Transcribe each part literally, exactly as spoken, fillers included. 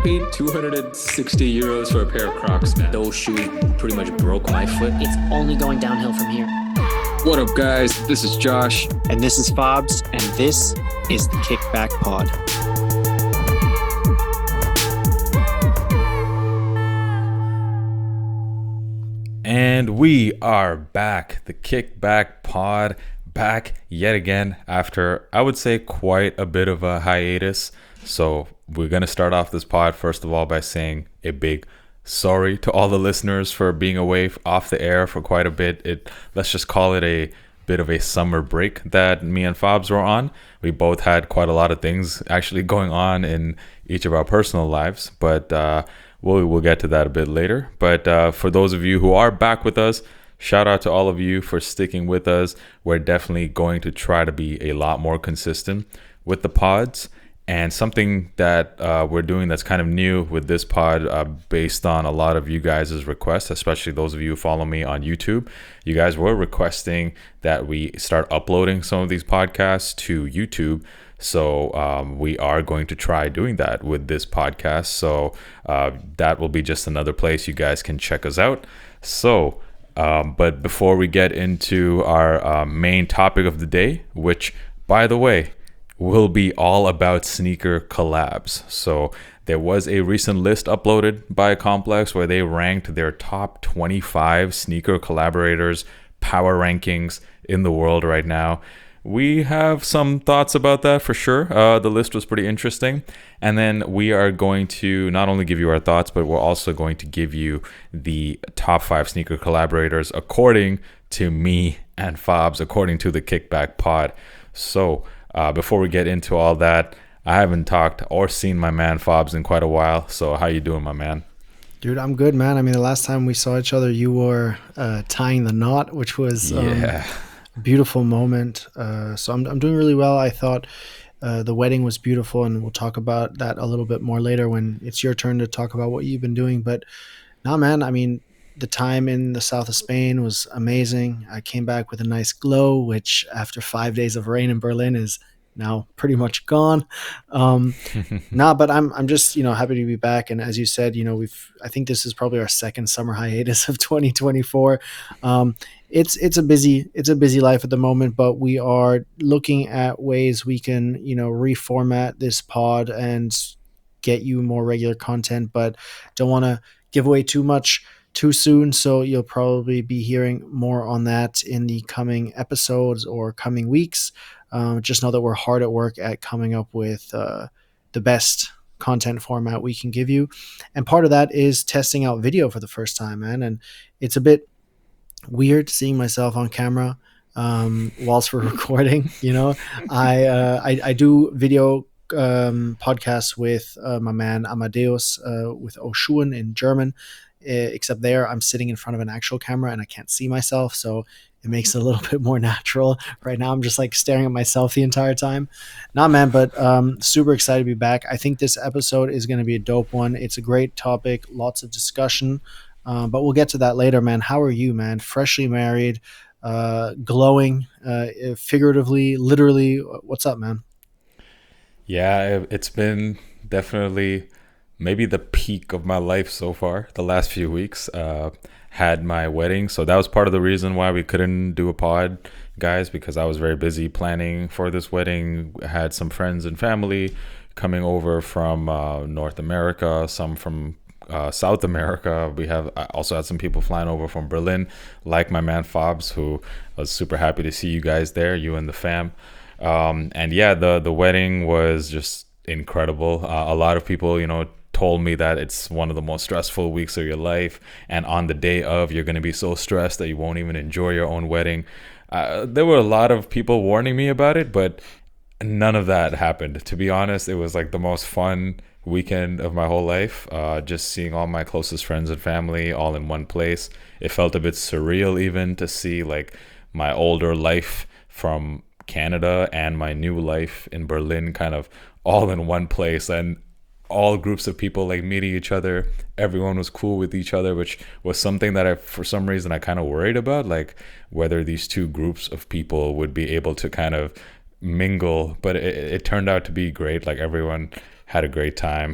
paid two hundred sixty euros for a pair of Crocs, man. Those shoes pretty much broke my foot. It's only going downhill from here. What up, guys? This is Josh. And this is Fobs, and this is the Kickback Pod. And we are back, the Kickback Pod, back yet again after, I would say, quite a bit of a hiatus. So we're going to start off this pod, first of all, by saying a big sorry to all the listeners for being away off the air for quite a bit. It let's just call it a bit of a summer break that me and Fobs were on. We both had quite a lot of things actually going on in each of our personal lives, but uh, we'll, we'll get to that a bit later. But uh, for those of you who are back with us, shout out to all of you for sticking with us. We're definitely going to try to be a lot more consistent with the pods. And something that uh, we're doing that's kind of new with this pod, uh, based on a lot of you guys' requests, especially those of you who follow me on YouTube. You guys were requesting that we start uploading some of these podcasts to YouTube. So um, we are going to try doing that with this podcast. So uh, that will be just another place you guys can check us out. So, um, but before we get into our uh, main topic of the day, which, by the way, will be all about sneaker collabs. So there was a recent list uploaded by Complex where they ranked their top twenty-five sneaker collaborators, power rankings in the world right now. We have some thoughts about that for sure. Uh, the list was pretty interesting. And then we are going to not only give you our thoughts, but we're also going to give you the top five sneaker collaborators according to me and Fobs, according to the Kickback Pod. So Uh, before we get into all that, I haven't talked or seen my man Fobs in quite a while. So how you doing, my man? Dude, I'm good, man. I mean, the last time we saw each other, you were uh, tying the knot, which was um, yeah. a beautiful moment. Uh, so I'm I'm doing really well. I thought uh, the wedding was beautiful, and we'll talk about that a little bit more later when it's your turn to talk about what you've been doing. But nah, man, I mean, the time in the south of Spain was amazing. I came back with a nice glow, which after five days of rain in Berlin is now pretty much gone. Um, nah, but I'm I'm just, you know, happy to be back. And as you said, you know, we've I think this is probably our second summer hiatus of twenty twenty-four. Um, it's it's a busy it's a busy life at the moment, but we are looking at ways we can, you know, reformat this pod and get you more regular content, but don't want to give away too much too soon, so you'll probably be hearing more on that in the coming episodes or coming weeks. Um, just know that we're hard at work at coming up with uh, the best content format we can give you, and part of that is testing out video for the first time, man. And it's a bit weird seeing myself on camera um, whilst we're recording. You know, I, uh, I I do video um, podcasts with uh, my man Amadeus uh, with Oshun in German. Except there I'm sitting in front of an actual camera and I can't see myself, so it makes it a little bit more natural. Right now I'm just like staring at myself the entire time. Nah, man, but um super excited to be back. I think this episode is going to be a dope one. It's a great topic, lots of discussion, um, but we'll get to that later, man. How are you, man? Freshly married, uh glowing, uh figuratively, literally. What's up, man? Yeah, it's been definitely maybe the peak of my life so far. The last few weeks, uh, had my wedding. So that was part of the reason why we couldn't do a pod, guys, because I was very busy planning for this wedding. I had some friends and family coming over from uh, North America, some from uh, South America. We have I also had some people flying over from Berlin, like my man Fobs, who I was super happy to see you guys there, you and the fam. Um, and yeah, the, the wedding was just incredible. Uh, a lot of people, you know, told me that it's one of the most stressful weeks of your life, and on the day of you're going to be so stressed that you won't even enjoy your own wedding. Uh, there were a lot of people warning me about it, but none of that happened. To be honest, it was like the most fun weekend of my whole life. Uh, just seeing all my closest friends and family all in one place. It felt a bit surreal even to see like my older life from Canada and my new life in Berlin kind of all in one place, and all groups of people like meeting each other. Everyone was cool with each other, which was something that I, for some reason, I kind of worried about, like whether these two groups of people would be able to kind of mingle. But it, it turned out to be great. Like everyone had a great time.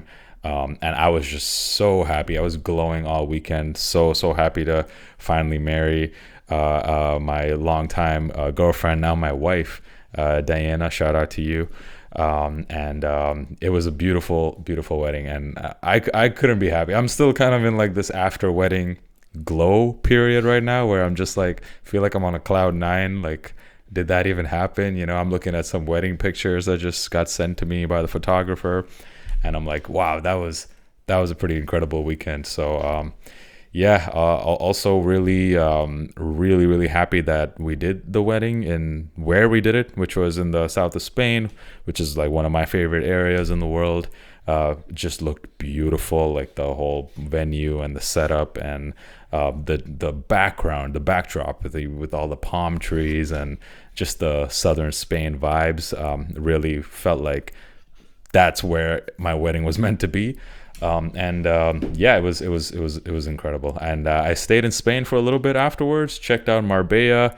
Um, and I was just so happy. I was glowing all weekend. So, so happy to finally marry uh, uh, my longtime uh, girlfriend, now my wife, uh, Diana. Shout out to you. Um, and um, it was a beautiful, beautiful wedding. And I, I couldn't be happy. I'm still kind of in like this after wedding glow period right now where I'm just like, feel like I'm on a cloud nine. Like, did that even happen? You know, I'm looking at some wedding pictures that just got sent to me by the photographer. And I'm like, wow, that was that was a pretty incredible weekend. So, um, yeah, uh, also really, um, really, really happy that we did the wedding in where we did it, which was in the south of Spain, which is like one of my favorite areas in the world. Uh, just looked beautiful, like the whole venue and the setup and uh, the the background, the backdrop with, the, with all the palm trees and just the southern Spain vibes. Um, really felt like that's where my wedding was meant to be. Um, and um, yeah, it was it was it was it was incredible. And uh, I stayed in Spain for a little bit afterwards. Checked out Marbella.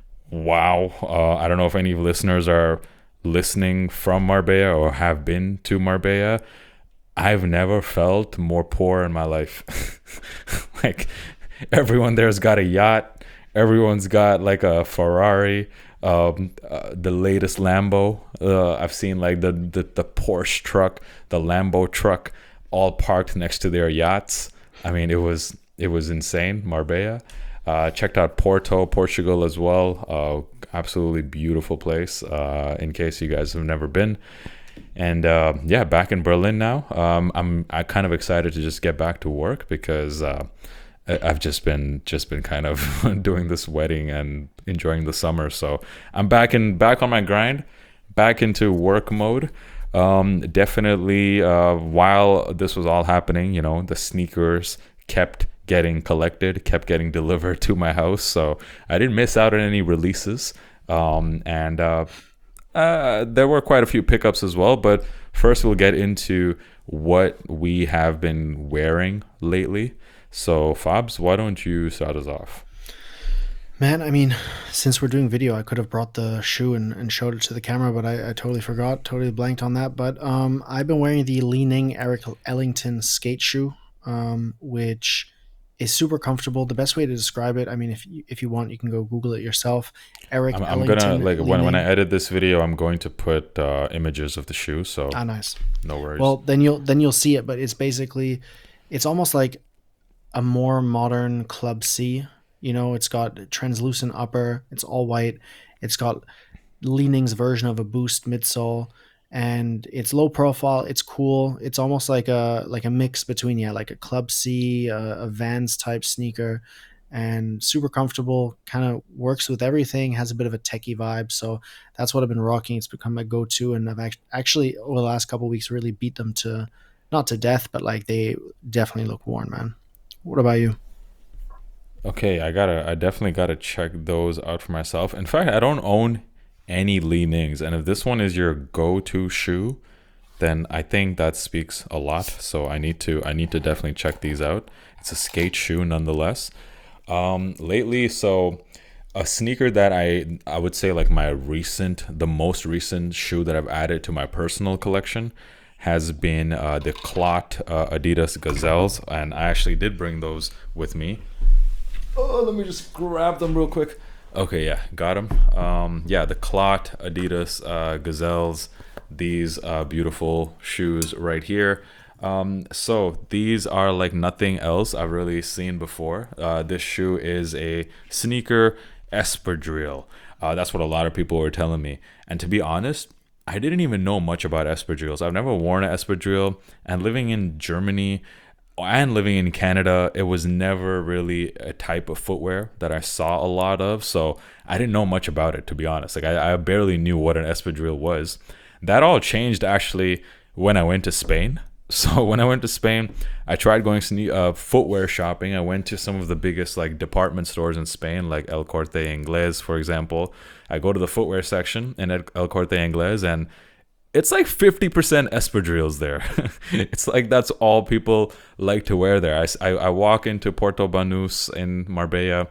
Wow, uh, I don't know if any listeners are listening from Marbella or have been to Marbella. I've never felt more poor in my life. Like everyone there's got a yacht. Everyone's got like a Ferrari. Um, uh, the latest Lambo. Uh, I've seen like the, the the Porsche truck, the Lambo truck, all parked next to their yachts. I mean, it was it was insane. Marbella. Uh, checked out Porto, Portugal as well. Uh, absolutely beautiful place. Uh, in case you guys have never been. And uh, yeah, back in Berlin now. Um, I'm I kind of excited to just get back to work because. Uh, I've just been just been kind of doing this wedding and enjoying the summer, so I'm back in back on my grind, back into work mode. Um, definitely, uh, while this was all happening, you know, the sneakers kept getting collected, kept getting delivered to my house, so I didn't miss out on any releases. Um, and uh, uh, there were quite a few pickups as well. But first, we'll get into what we have been wearing lately. So, Fabs, why don't you start us off? Man, I mean, since we're doing video, I could have brought the shoe and, and showed it to the camera, but I, I totally forgot, totally blanked on that. But um, I've been wearing the Li-Ning Eric Ellington skate shoe, um, which is super comfortable. The best way to describe it, I mean, if you, if you want, you can go Google it yourself. Eric I'm, I'm Ellington. gonna like when, Li-Ning. when I edit this video, I'm going to put uh, images of the shoe. So Ah, nice. no worries. Well, then you'll then you'll see it, but it's basically, it's almost like a more modern Club C. You know, it's got translucent upper. It's all white. It's got Li-Ning's version of a Boost midsole, and it's low profile. It's cool. It's almost like a like a mix between yeah, like a Club C, a, a Vans type sneaker, and super comfortable. Kind of works with everything. Has a bit of a techie vibe. So that's what I've been rocking. It's become my go-to, and I've act- actually over the last couple of weeks really beat them to, not to death, but like they definitely look worn, man. What about you? Okay, I gotta, I definitely gotta check those out for myself. In fact, I don't own any Li-Nings, and if this one is your go-to shoe, then I think that speaks a lot. So I need to, I need to definitely check these out. It's a skate shoe, nonetheless. Um, lately, so a sneaker that I, I would say like my recent, the most recent shoe that I've added to my personal collection has been uh, the Clot uh, Adidas Gazelles, and I actually did bring those with me. Oh, let me just grab them real quick. Okay, yeah, got them. Um, yeah, the Clot Adidas uh, Gazelles, these uh, beautiful shoes right here. Um, so these are like nothing else I've really seen before. Uh, this shoe is a sneaker espadrille. Uh, that's what a lot of people were telling me. And to be honest, I didn't even know much about espadrilles. I've never worn an espadrille, and living in Germany and living in Canada, it was never really a type of footwear that I saw a lot of. So I didn't know much about it, to be honest. Like I, I barely knew what an espadrille was. That all changed actually when I went to Spain. So when I went to Spain, I tried going sne- uh, footwear shopping. I went to some of the biggest like department stores in Spain, like El Corte Inglés, for example. I go to the footwear section in El Corte Inglés, and it's like fifty percent espadrilles there. It's like that's all people like to wear there. I, I, I walk into Porto Banús in Marbella.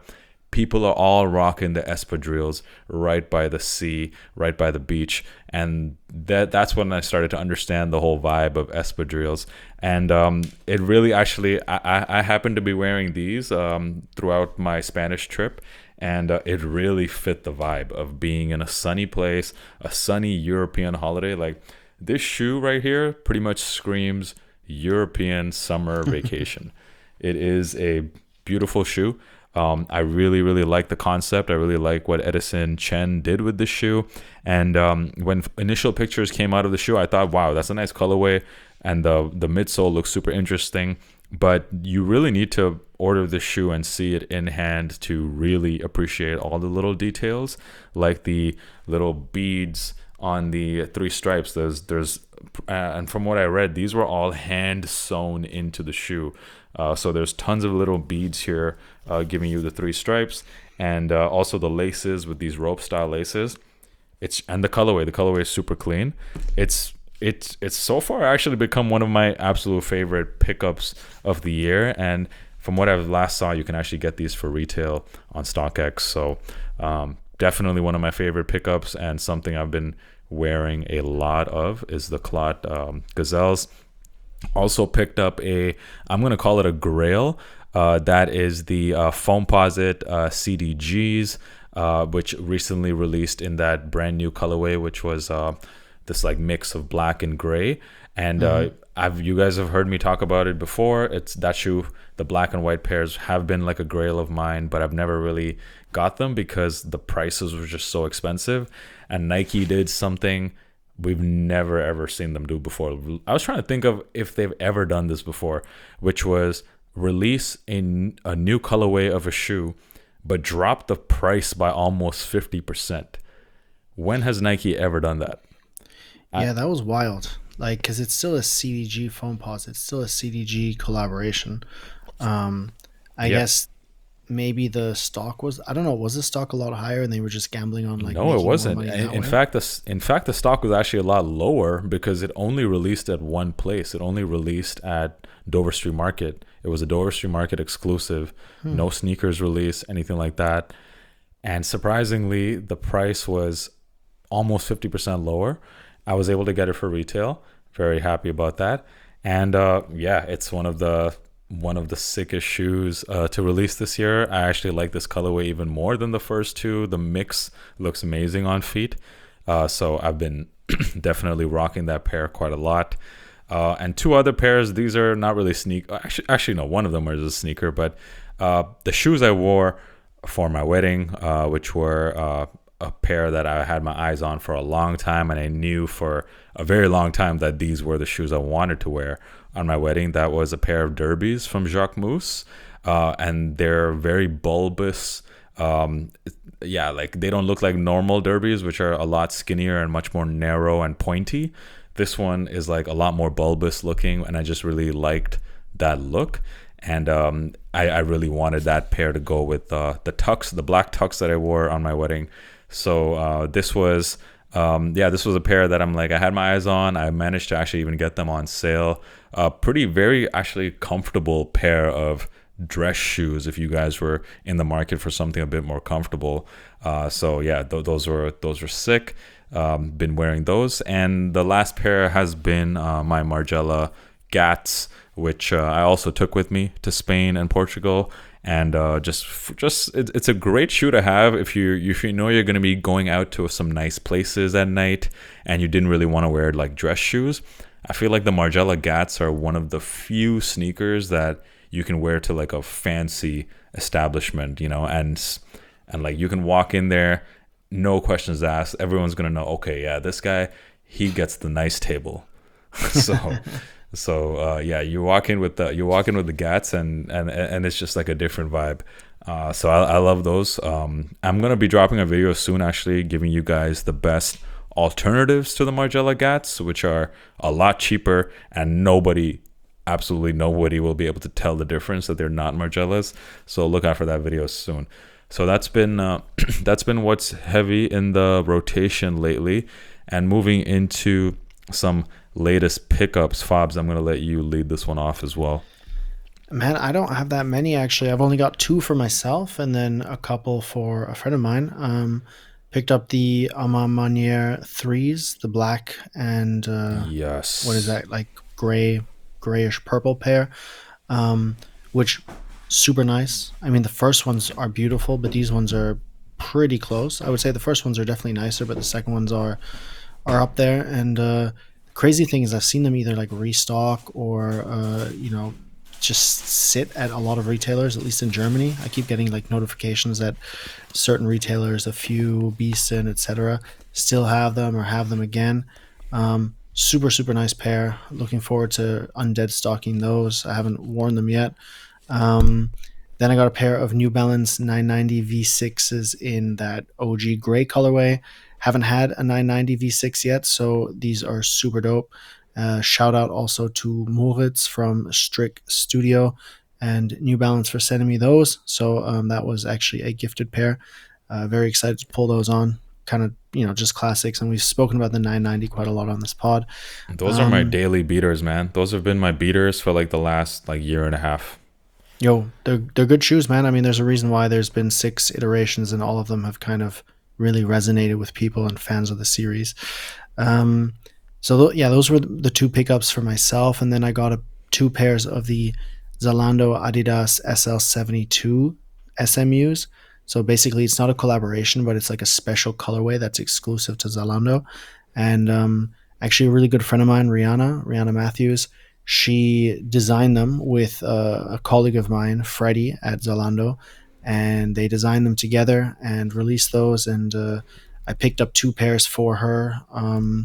people are all rocking the espadrilles right by the sea, right by the beach, and that that's when I started to understand the whole vibe of espadrilles. And um, it really actually, I, I happened to be wearing these um, throughout my Spanish trip, and uh, it really fit the vibe of being in a sunny place, a sunny European holiday. Like this shoe right here pretty much screams European summer vacation. It is a beautiful shoe. Um, I really, really like the concept. I really like what Edison Chen did with the shoe. And um, when initial pictures came out of the shoe, I thought, wow, that's a nice colorway. And the, the midsole looks super interesting. But you really need to order the shoe and see it in hand to really appreciate all the little details, like the little beads on the three stripes. There's, there's, uh, and from what I read, these were all hand sewn into the shoe. Uh, so there's tons of little beads here uh, giving you the three stripes, and uh, also the laces with these rope style laces. It's and the colorway. The colorway is super clean. It's it's it's so far actually become one of my absolute favorite pickups of the year. And from what I've last saw, you can actually get these for retail on StockX. So um, definitely one of my favorite pickups, and something I've been wearing a lot of is the Clot um, Gazelles. Also picked up a, I'm going to call it a grail. Uh, that is the uh, Foamposite uh, C D Gs, uh, which recently released in that brand new colorway, which was uh, this like mix of black and gray. And mm-hmm. uh, I've you guys have heard me talk about it before. It's that shoe. The black and white pairs have been like a grail of mine, but I've never really got them because the prices were just so expensive. And Nike did something we've never ever seen them do before. I was trying to think of if they've ever done this before, which was release a, a new colorway of a shoe, but drop the price by almost fifty percent. When has Nike ever done that? Yeah, I, that was wild. Like, because it's still a C D G Foamposite. It's still a C D G collaboration. Um, I yeah. guess maybe the stock was, I don't know, was the stock a lot higher and they were just gambling on like no it wasn't in, in fact the in fact the stock was actually a lot lower because it only released at one place. It only released at Dover Street Market. It was a Dover Street Market exclusive. hmm. No sneakers release, anything like that. And surprisingly, the price was almost fifty percent lower. I was able to get it for retail. Very happy about that. And uh yeah, it's one of the one of the sickest shoes uh, to release this year. I actually like this colorway even more than the first two. The mix looks amazing on feet. Uh, so I've been definitely rocking that pair quite a lot. Uh, and two other pairs, these are not really sneak. Actually, actually no, one of them is a sneaker. But uh, the shoes I wore for my wedding, uh, which were uh, a pair that I had my eyes on for a long time, and I knew for a very long time that these were the shoes I wanted to wear on my wedding. That was a pair of derbies from Jacquemus, uh, and they're very bulbous. Um, yeah, like they don't look like normal derbies, which are a lot skinnier and much more narrow and pointy. This one is like a lot more bulbous looking, and I just really liked that look. And um, I, I really wanted that pair to go with uh, the tux, the black tux that I wore on my wedding. So uh, this was, um, yeah, this was a pair that I'm like, I had my eyes on. I managed to actually even get them on sale. A uh, pretty, very actually comfortable pair of dress shoes if you guys were in the market for something a bit more comfortable. Uh, so yeah, th- those were those were sick. Um, been wearing those. And the last pair has been uh, my Margiela Gats, which uh, I also took with me to Spain and Portugal. And uh, just, just it, it's a great shoe to have if you if you know you're going to be going out to some nice places at night and you didn't really want to wear like dress shoes. I feel like the Margiela Gats are one of the few sneakers that you can wear to like a fancy establishment, you know, and and like you can walk in there, no questions asked. Everyone's gonna know, okay, yeah, this guy, he gets the nice table. so. So uh, yeah, you walk in with the you walk in with the Gats, and and and it's just like a different vibe. Uh, so I, I love those. Um, I'm gonna be dropping a video soon, actually, giving you guys the best alternatives to the Margiela Gats, which are a lot cheaper, and nobody, absolutely nobody, will be able to tell the difference that they're not Margielas. So look out for that video soon. So that's been uh, that's been what's heavy in the rotation lately, and moving into some latest pickups. Fabs, I'm going to let you lead this one off as well. Man, I don't have that many actually. I've only got two for myself and then a couple for a friend of mine. Um, picked up the Ama Manier threes, the black and uh, Yes. what is that, like gray, grayish purple pair, um, which super nice. I mean, the first ones are beautiful, but these ones are pretty close. I would say the first ones are definitely nicer, but the second ones are are up there. And uh, crazy thing is, I've seen them either like restock or uh, you know just sit at a lot of retailers, at least in Germany. I keep getting like notifications that certain retailers, a few, Beeson, et cetera, still have them or have them again. Um, super super nice pair. Looking forward to undead stocking those. I haven't worn them yet. Um, then I got a pair of New Balance nine ninety V sixes in that O G gray colorway. Haven't had a nine ninety V six yet, so these are super dope. Uh, shout out also to Moritz from Strick Studio and New Balance for sending me those. So um, that was actually a gifted pair. Uh, very excited to pull those on. Kind of, you know, just classics. And we've spoken about the nine ninety quite a lot on this pod. Those are my daily beaters, man. Those have been my beaters for like the last like year and a half. Yo, they're they're good shoes, man. I mean, there's a reason why there's been six iterations, and all of them have kind of really resonated with people and fans of the series. Um, so th- yeah, those were the two pickups for myself, and then I got a, two pairs of the Zalando Adidas S L seventy-two S M Us. So basically, it's not a collaboration, but it's like a special colorway that's exclusive to Zalando. And um, actually, a really good friend of mine, Rihanna, Rihanna Matthews, she designed them with uh, a colleague of mine, Freddie, at Zalando, and they designed them together and released those. And uh, I picked up two pairs for her, um,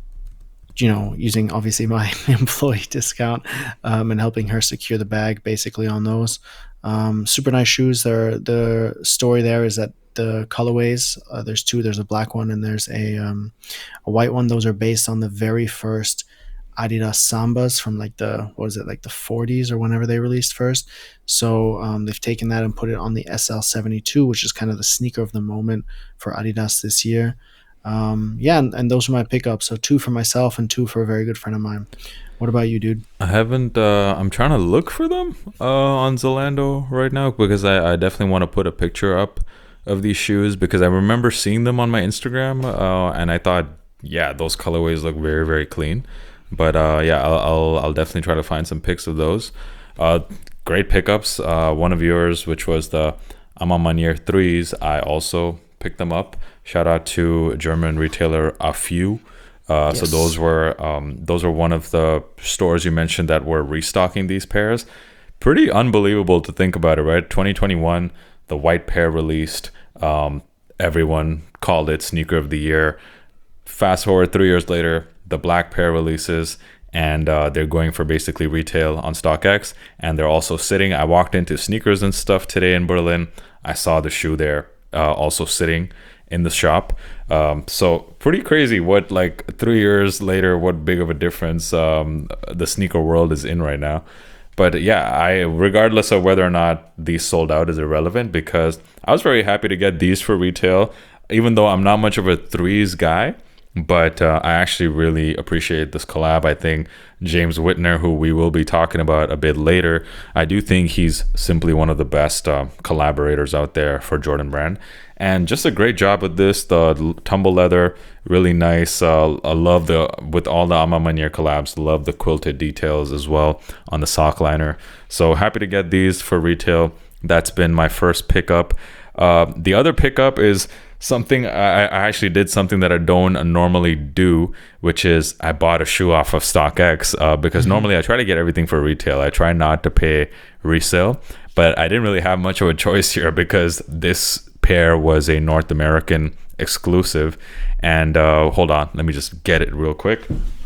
you know, using obviously my employee discount um, and helping her secure the bag basically on those. Um, super nice shoes. They're, the story there is that the colorways, uh, there's two. There's a black one and there's a um, a white one. Those are based on the very first Adidas Sambas from like the, what was it, like the forties or whenever they released first. So um, they've taken that and put it on the S L seventy-two, which is kind of the sneaker of the moment for Adidas this year. Um, yeah, and, and those are my pickups. So two for myself and two for a very good friend of mine. What about you, dude? I haven't. Uh, I'm trying to look for them uh, on Zalando right now because I, I definitely want to put a picture up of these shoes because I remember seeing them on my Instagram uh, and I thought, yeah, those colorways look very, very clean. But uh, yeah, I'll, I'll I'll definitely try to find some pics of those. Uh, great pickups. Uh, one of yours, which was the Ama Manier threes, I also picked them up. Shout out to German retailer Afu. Uh, yes. So those were um, those were one of the stores you mentioned that were restocking these pairs. Pretty unbelievable to think about it, right? twenty twenty-one, the white pair released. Um, everyone called it sneaker of the year. Fast forward three years later, the black pair releases, and uh, they're going for basically retail on StockX, and they're also sitting. I walked into sneakers and stuff today in Berlin. I saw the shoe there uh, also sitting in the shop. Um, so pretty crazy what like three years later, what big of a difference um, the sneaker world is in right now. But yeah, I regardless of whether or not these sold out is irrelevant because I was very happy to get these for retail, even though I'm not much of a threes guy. But uh, I actually really appreciate this collab. I think James Whitner, who we will be talking about a bit later, I do think he's simply one of the best uh, collaborators out there for Jordan Brand. And just a great job with this. The tumble leather, really nice. Uh, I love the, with all the Ama Manier collabs, love the quilted details as well on the sock liner. So happy to get these for retail. That's been my first pickup. Uh, the other pickup is something I, I actually did something that I don't normally do, which is I bought a shoe off of StockX uh, because mm-hmm. normally I try to get everything for retail. I try not to pay resale, but I didn't really have much of a choice here because this pair was a North American exclusive. And uh, hold on, let me just get it real quick.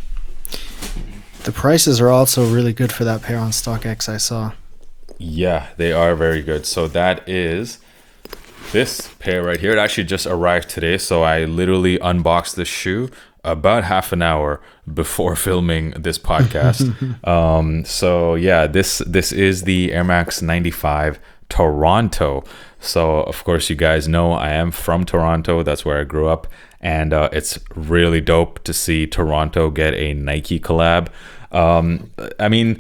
The prices are also really good for that pair on StockX, I saw. Yeah, they are very good. So that is this pair right here. It actually just arrived today, so I literally unboxed this shoe about half an hour before filming this podcast. um, so yeah, this this is the Air Max ninety-five Toronto. So of course you guys know I am from Toronto. That's where I grew up, and uh, it's really dope to see Toronto get a Nike collab. Um, I mean,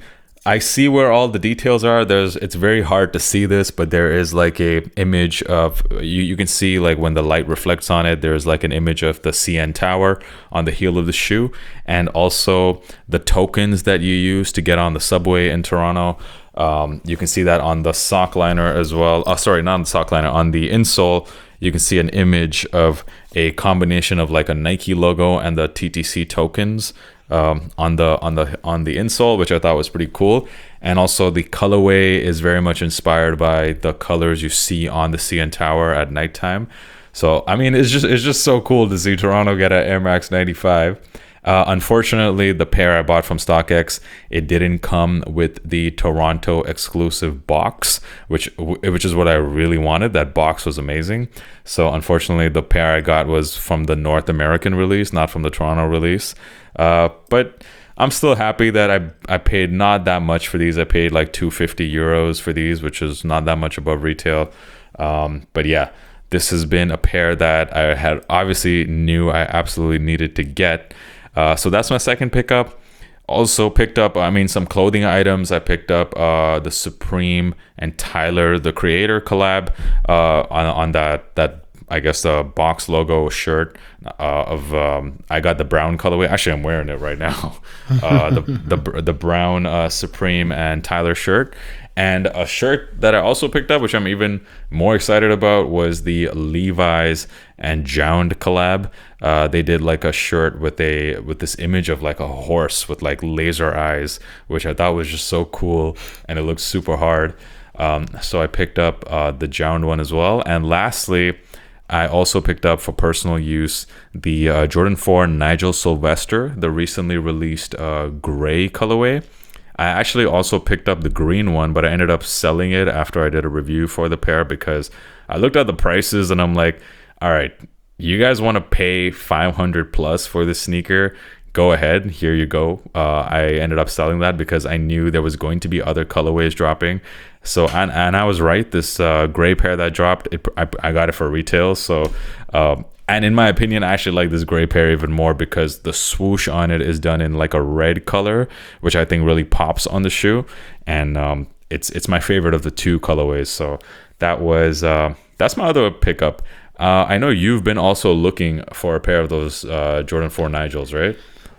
I see where all the details are. There's it's very hard to see this, but there is like a image of you, you can see like when the light reflects on it, there's like an image of the C N Tower on the heel of the shoe, and also the tokens that you use to get on the subway in Toronto. Um, you can see that on the sock liner as well. Oh, sorry, not on the sock liner, on the insole. You can see an image of a combination of like a Nike logo and the T T C tokens um, on the on the on the insole, which I thought was pretty cool. And also the colorway is very much inspired by the colors you see on the C N Tower at nighttime. So I mean, it's just it's just so cool to see Toronto get an Air Max ninety-five. Uh, unfortunately, the pair I bought from StockX, it didn't come with the Toronto exclusive box, which which is what I really wanted. That box was amazing. So unfortunately, the pair I got was from the North American release, not from the Toronto release. Uh, but I'm still happy that I I paid not that much for these. I paid like two hundred fifty euros for these, which is not that much above retail. Um, but yeah, this has been a pair that I had obviously knew I absolutely needed to get. Uh, so that's my second pickup. Also picked up, I mean, some clothing items. I picked up uh, the Supreme and Tyler, the Creator collab uh, on on that that I guess the box logo shirt uh, of um, I got the brown colorway. Actually, I'm wearing it right now. Uh, the the the brown uh, Supreme and Tyler shirt. And a shirt that I also picked up, which I'm even more excited about, was the Levi's and Jound collab. Uh, they did like a shirt with a with this image of like a horse with like laser eyes, which I thought was just so cool, and it looks super hard. Um, so I picked up uh, the Jound one as well. And lastly, I also picked up for personal use the uh, Jordan four Nigel Sylvester, the recently released uh, gray colorway. I actually also picked up the green one, but I ended up selling it after I did a review for the pair because I looked at the prices and I'm like, all right, you guys want to pay five hundred plus for this sneaker? Go ahead, here you go. Uh, I ended up selling that because I knew there was going to be other colorways dropping. So, and, and I was right. This uh, gray pair that dropped, it, I, I got it for retail. So, um, and in my opinion, I actually like this gray pair even more because the swoosh on it is done in like a red color, which I think really pops on the shoe. And um, it's it's my favorite of the two colorways. So that was uh, that's my other pickup. Uh, I know you've been also looking for a pair of those uh, Jordan four Nigels, right?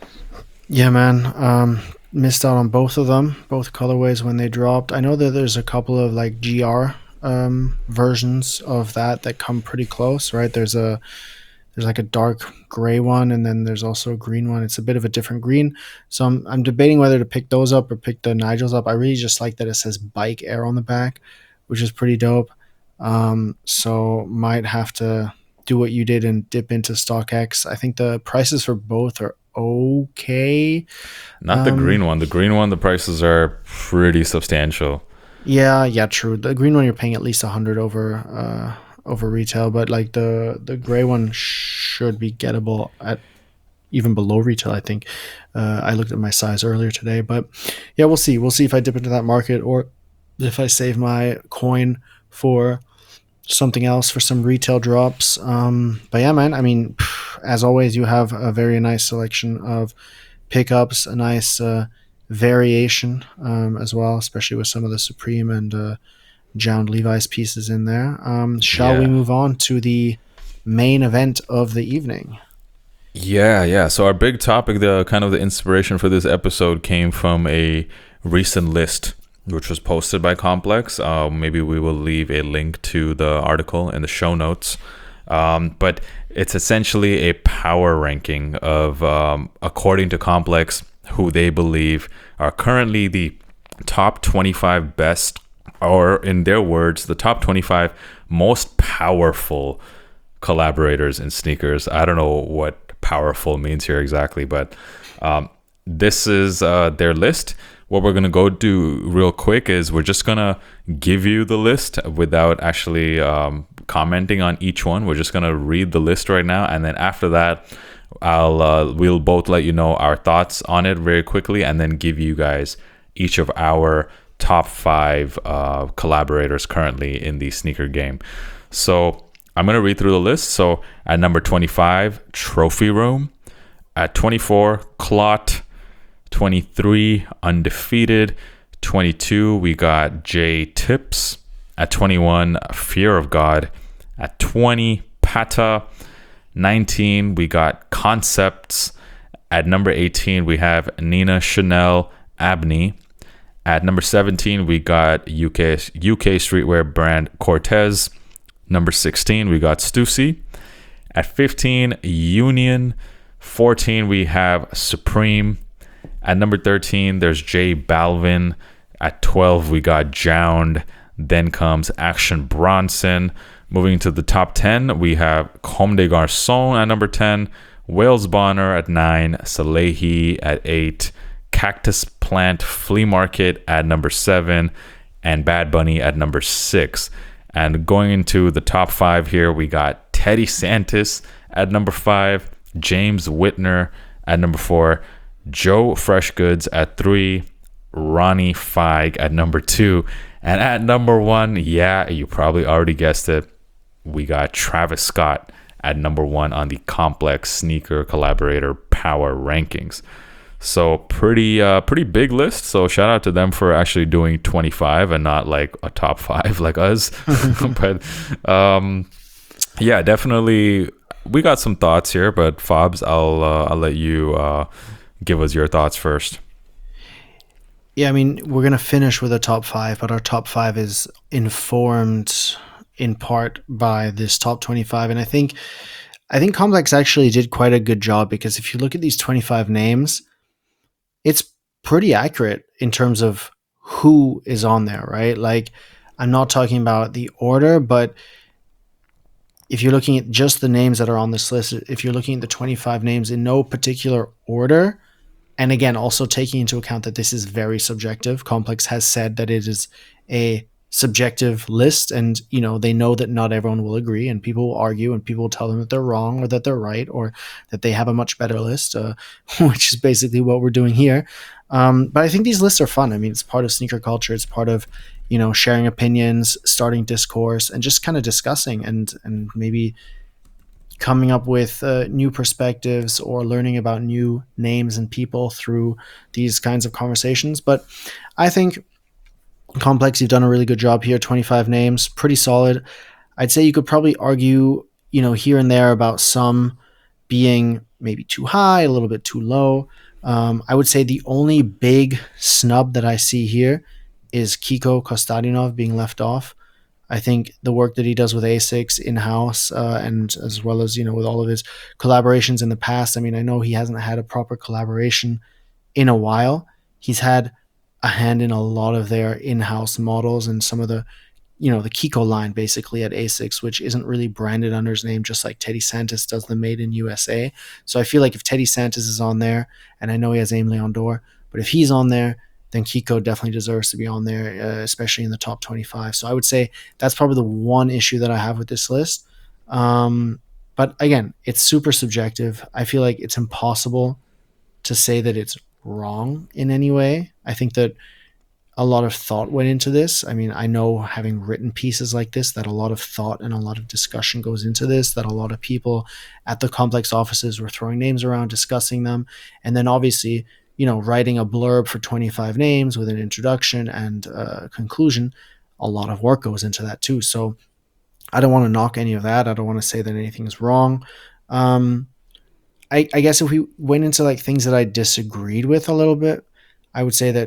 Yeah, man. Um, missed out on both of them, both colorways when they dropped. I know that there's a couple of like G R um, versions of that that come pretty close, right? There's a there's like a dark gray one, and then there's also a green one. It's a bit of a different green. So I'm I'm debating whether to pick those up or pick the Nigels up. I really just like that it says Bike Air on the back, which is pretty dope. Um, so might have to do what you did and dip into StockX. I think the prices for both are okay. Not um, the green one. The green one, the prices are pretty substantial. Yeah, yeah, true. The green one you're paying at least a hundred over uh over retail, but like the the gray one should be gettable at even below retail, I think. Uh, I looked at my size earlier today, but yeah, we'll see. We'll see if I dip into that market or if I save my coin for something else, for some retail drops. Um, but yeah, man, I mean, as always, you have a very nice selection of pickups, a nice uh, variation um, as well, especially with some of the Supreme and uh, Jound Levi's pieces in there. Um, shall Yeah. we move on to the main event of the evening? Yeah, yeah. So our big topic, the kind of the inspiration for this episode came from a recent list which was posted by Complex. Uh, maybe we will leave a link to the article in the show notes. Um, but it's essentially a power ranking of, um, according to Complex, who they believe are currently the top twenty-five best, or in their words, the top twenty-five most powerful collaborators in sneakers. I don't know what powerful means here exactly, but um, this is uh, their list. What we're going to go do real quick is we're just going to give you the list without actually um, commenting on each one. We're just going to read the list right now. And then after that, I'll uh, we'll both let you know our thoughts on it very quickly and then give you guys each of our top five uh, collaborators currently in the sneaker game. So I'm going to read through the list. So at number twenty-five, Trophy Room. At twenty-four, Clot. twenty-three, Undefeated. twenty-two, we got J Tips. At twenty-one, Fear of God. At twenty, Pata. nineteen, we got Concepts. At number eighteen, we have Nina Chanel Abney. At number seventeen, we got U K U K streetwear brand Cortez. Number sixteen, we got Stussy. At fifteen, Union. fourteen, we have Supreme. At number thirteen, there's J Balvin. At twelve, we got Jound. Then comes Action Bronson. Moving to the top ten, we have Comme des Garçons at number ten. Wales Bonner at nine. Salehi at eight. Cactus Plant Flea Market at number seven. And Bad Bunny at number six. And going into the top five here, we got Teddy Santis at number five. James Whitner at number four. Joe Freshgoods at three. Ronnie Feig at number two. And at number one, yeah, you probably already guessed it, we got Travis Scott at number one on the Complex Sneaker Collaborator Power Rankings. So pretty uh, pretty big list. So shout out to them for actually doing twenty-five and not like a top five like us. But um, yeah, definitely we got some thoughts here. But Fobs, I'll uh, I'll let you uh, give us your thoughts first. Yeah, I mean, we're going to finish with a top five, but our top five is informed in part by this top twenty-five. And I think I think Complex actually did quite a good job, because if you look at these twenty-five names, it's pretty accurate in terms of who is on there, right? Like, I'm not talking about the order, but if you're looking at just the names that are on this list, if you're looking at the twenty-five names in no particular order, and again, also taking into account that this is very subjective. Complex has said that it is a subjective list, and you know they know that not everyone will agree, and people will argue, and people will tell them that they're wrong or that they're right, or that they have a much better list, uh, which is basically what we're doing here. Um, but I think these lists are fun. I mean, it's part of sneaker culture. It's part of you know sharing opinions, starting discourse, and just kind of discussing and and maybe coming up with uh, new perspectives or learning about new names and people through these kinds of conversations. But I think Complex, you've done a really good job here. twenty-five names, pretty solid. I'd say you could probably argue, you know, here and there about some being maybe too high, a little bit too low. Um, I would say the only big snub that I see here is Kiko Kostadinov being left off. I think the work that he does with Asics in-house, uh, and as well as, you know, with all of his collaborations in the past. I mean, I know he hasn't had a proper collaboration in a while. He's had a hand in a lot of their in-house models and some of the, you know, the Kiko line basically at Asics, which isn't really branded under his name, just like Teddy Santis does the Made in U S A. So I feel like if Teddy Santis is on there, and I know he has Aime Leon Dore, but if he's on there, then Kiko definitely deserves to be on there, uh, especially in the top twenty-five. So I would say that's probably the one issue that I have with this list. Um, but again, it's super subjective. I feel like it's impossible to say that it's wrong in any way. I think that a lot of thought went into this. I mean, I know, having written pieces like this, that a lot of thought and a lot of discussion goes into this, that a lot of people at the Complex offices were throwing names around, discussing them. And then obviously, you know, writing a blurb for twenty-five names with an introduction and a conclusion, a lot of work goes into that too. So I don't want to knock any of that. I don't want to say that anything is wrong. Um, I, I guess if we went into like things that I disagreed with a little bit, I would say that,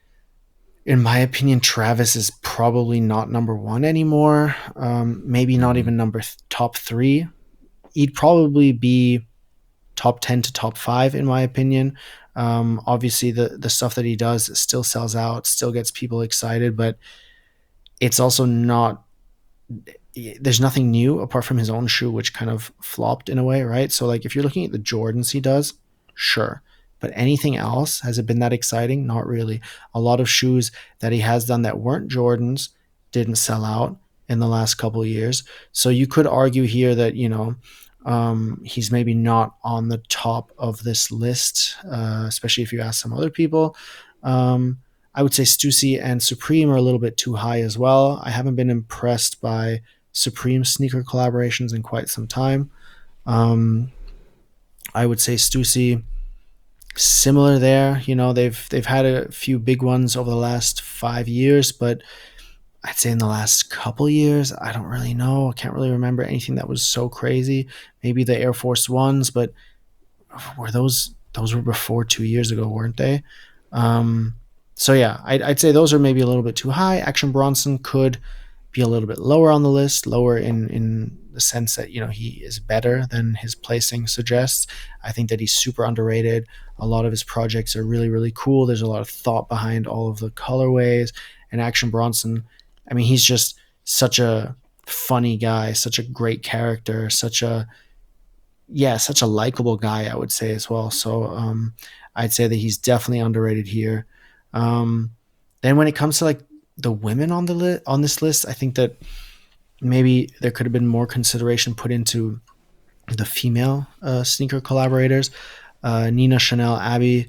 in my opinion, Travis is probably not number one anymore. Um, maybe not even number th- top three. He'd probably be top ten to top five, in my opinion. Um, obviously, the, the stuff that he does still sells out, still gets people excited, but it's also not, there's nothing new apart from his own shoe, which kind of flopped in a way, right? So like if you're looking at the Jordans he does, sure. But anything else, has it been that exciting? Not really. A lot of shoes that he has done that weren't Jordans didn't sell out in the last couple of years. So you could argue here that, you know, um, he's maybe not on the top of this list, uh, especially if you ask some other people. Um, I would say Stussy and Supreme are a little bit too high as well. I haven't been impressed by Supreme sneaker collaborations in quite some time. Um, I would say Stussy similar there. You know, they've they've had a few big ones over the last five years, but I'd say in the last couple years, I don't really know. I can't really remember anything that was so crazy. Maybe the Air Force Ones, but were those those were before two years ago, weren't they? Um, so yeah, I'd, I'd say those are maybe a little bit too high. Action Bronson could be a little bit lower on the list, lower in in the sense that, you know, he is better than his placing suggests. I think that he's super underrated. A lot of his projects are really, really cool. There's a lot of thought behind all of the colorways. And Action Bronson, I mean, he's just such a funny guy, such a great character, such a, yeah, such a likable guy, I would say as well. So um, I'd say that he's definitely underrated here. Um, then when it comes to like the women on the li- on this list, I think that maybe there could have been more consideration put into the female uh, sneaker collaborators. Uh, Nina Chanel Abbey,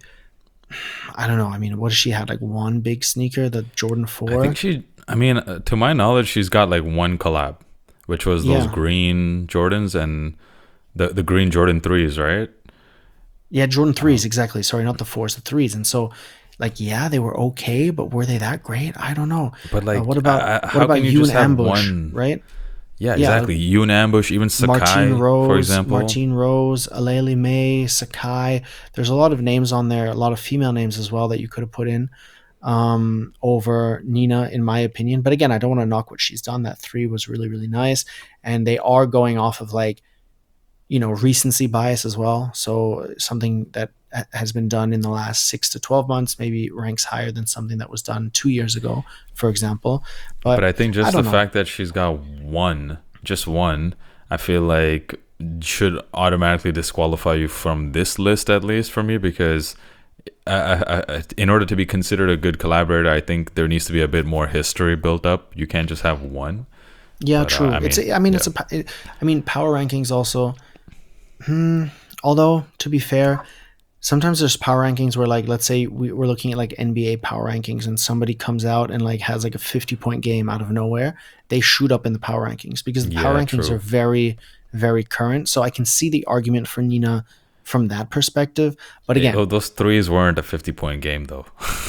I don't know. I mean, what does she have? Like one big sneaker, the Jordan four? I think she, I mean, uh, to my knowledge, she's got like one collab, which was those Yeah. green Jordans and the, the green Jordan threes, right? Yeah, Jordan threes, exactly. Sorry, not the fours, the threes. And so, like, yeah, they were okay, but were they that great? I don't know. But like, uh, what about uh, what how about can you you just and have Ambush, one- right? Yeah, Yeah, exactly. You and Ambush, even Sakai, Martine Rose, for example. Martine Rose, Aleli May, Sakai. There's a lot of names on there, a lot of female names as well that you could have put in um, over Nina, in my opinion. But again, I don't want to knock what she's done. That three was really, really nice. And they are going off of like, you know, recency bias as well. So something that ha- has been done in the last six to twelve months maybe ranks higher than something that was done two years ago, for example. But, But I think just I the don't know. fact that she's got one, just one, I feel like should automatically disqualify you from this list, at least for me, because I, I, I, in order to be considered a good collaborator, I think there needs to be a bit more history built up. You can't just have one. Yeah, But, uh, true. I it's mean, a, I mean, yeah. it's a. pa- It, I mean, power rankings also. Hmm. Although to be fair, sometimes there's power rankings where, like, let's say we, we're looking at like N B A power rankings, and somebody comes out and like has like a fifty point game out of nowhere. They shoot up in the power rankings because the power Yeah, rankings true. are very, very current. So I can see the argument for Nina from that perspective. But again, Tho- those threes weren't a fifty point game, though.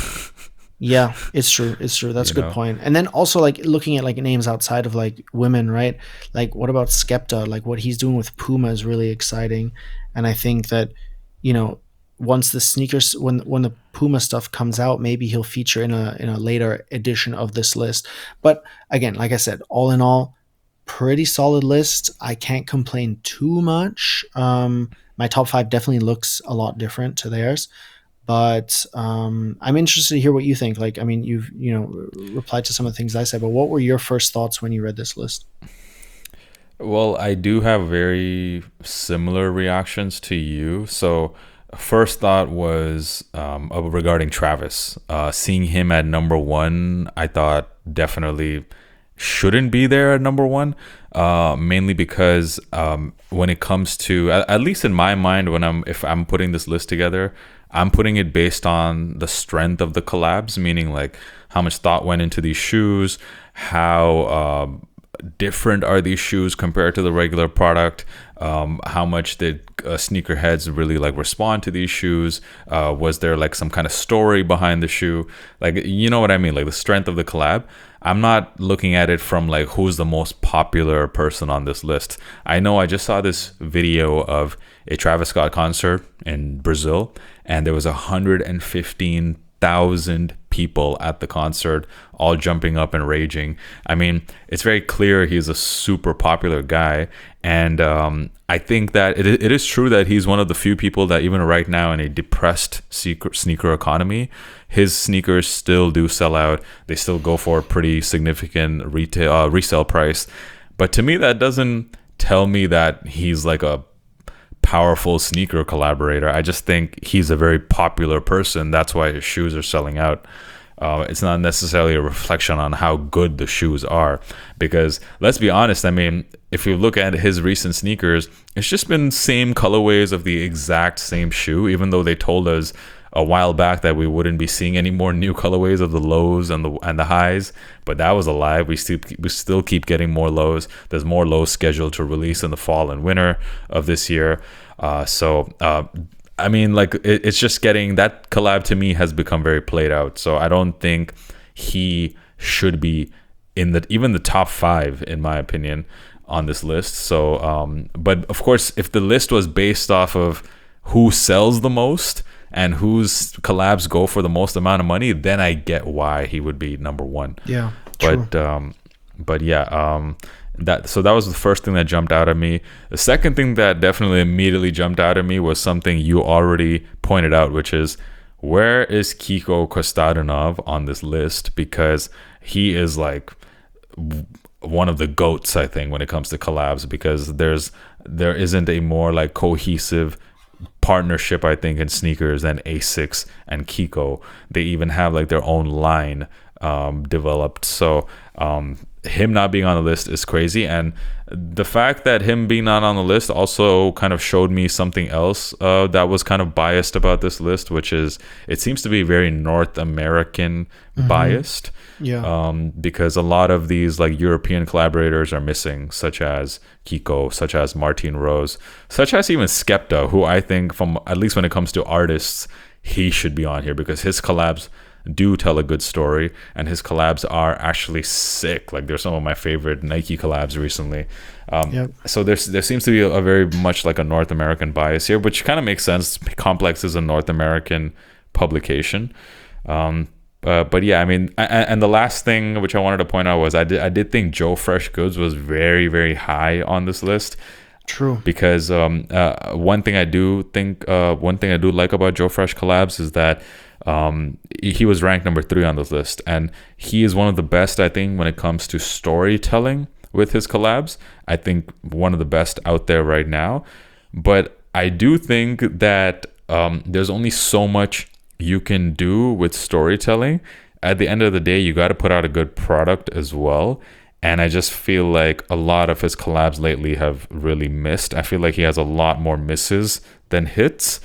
yeah, it's true. It's true. That's a You good know? point. And then also like looking at like names outside of like women, right? Like what about Skepta? Like what he's doing with Puma is really exciting. And I think that, you know, once the sneakers when when the Puma stuff comes out, maybe he'll feature in a in a later edition of this list. But again, like I said, all in all, pretty solid list. I can't complain too much. Um my top five definitely looks a lot different to theirs. But um, I'm interested to hear what you think. Like, I mean, you've you know re- replied to some of the things I said, but what were your first thoughts when you read this list? Well, I do have very similar reactions to you. So, first thought was um, uh, regarding Travis. Uh, seeing him at number one, I thought definitely shouldn't be there at number one. Uh, mainly because um, when it comes to, at, at least in my mind, when I'm if I'm putting this list together, I'm putting it based on the strength of the collabs, meaning like how much thought went into these shoes, how um, different are these shoes compared to the regular product, um, how much did uh, sneakerheads really like respond to these shoes, uh, was there like some kind of story behind the shoe, like, you know what I mean, like the strength of the collab. I'm not looking at it from like who's the most popular person on this list. I know I just saw this video of a Travis Scott concert in Brazil, and there was one hundred fifteen thousand people at the concert, all jumping up and raging. I mean, it's very clear he's a super popular guy, and um, I think that it, it is true that he's one of the few people that even right now in a depressed sneaker, sneaker economy, his sneakers still do sell out. They still go for a pretty significant retail uh, resale price. But to me, that doesn't tell me that he's like a powerful sneaker collaborator. I just think he's a very popular person. That's why his shoes are selling out. Uh, it's not necessarily a reflection on how good the shoes are, because let's be honest, I mean, if you look at his recent sneakers, it's just been same colorways of the exact same shoe, even though they told us a while back that we wouldn't be seeing any more new colorways of the lows and the and the highs, but that was a lie. We still we still keep getting more lows. There's more lows scheduled to release in the fall and winter of this year. Uh, so uh, I mean, like it, it's just getting that collab to me has become very played out. So I don't think he should be in the even the top five in my opinion on this list. So, um, but of course, if the list was based off of who sells the most and whose collabs go for the most amount of money, then I get why he would be number one. Yeah, but true. um, but yeah, um, that so that was the first thing that jumped out at me. The second thing that definitely immediately jumped out at me was something you already pointed out, which is where is Kiko Kostadinov on this list? Because he is like one of the goats, I think, when it comes to collabs, because there's there isn't a more like cohesive partnership, I think, in sneakers than Asics and Kiko. They even have like their own line um, developed. So um, him not being on the list is crazy, and the fact that him being not on the list also kind of showed me something else uh, that was kind of biased about this list, which is it seems to be very North American mm-hmm. biased. Yeah. Um, because a lot of these like European collaborators are missing, such as Kiko, such as Martin Rose, such as even Skepta, who I think, from at least when it comes to artists, he should be on here because his collabs do tell a good story, and his collabs are actually sick. Like they're some of my favorite Nike collabs recently. Um, yep. So there's there seems to be a, a very much like a North American bias here, which kind of makes sense. Complex is a North American publication. Um, Uh, but yeah, I mean, I, and the last thing which I wanted to point out was I did I did think Joe Fresh Goods was very, very high on this list. True. Because um, uh, one thing I do think, uh, one thing I do like about Joe Fresh collabs is that um, he was ranked number three on this list, and he is one of the best, I think, when it comes to storytelling with his collabs. I think one of the best out there right now. But I do think that um, there's only so much you can do with storytelling. At the end of the day, you got to put out a good product as well. And I just feel like a lot of his collabs lately have really missed. I feel like he has a lot more misses than hits.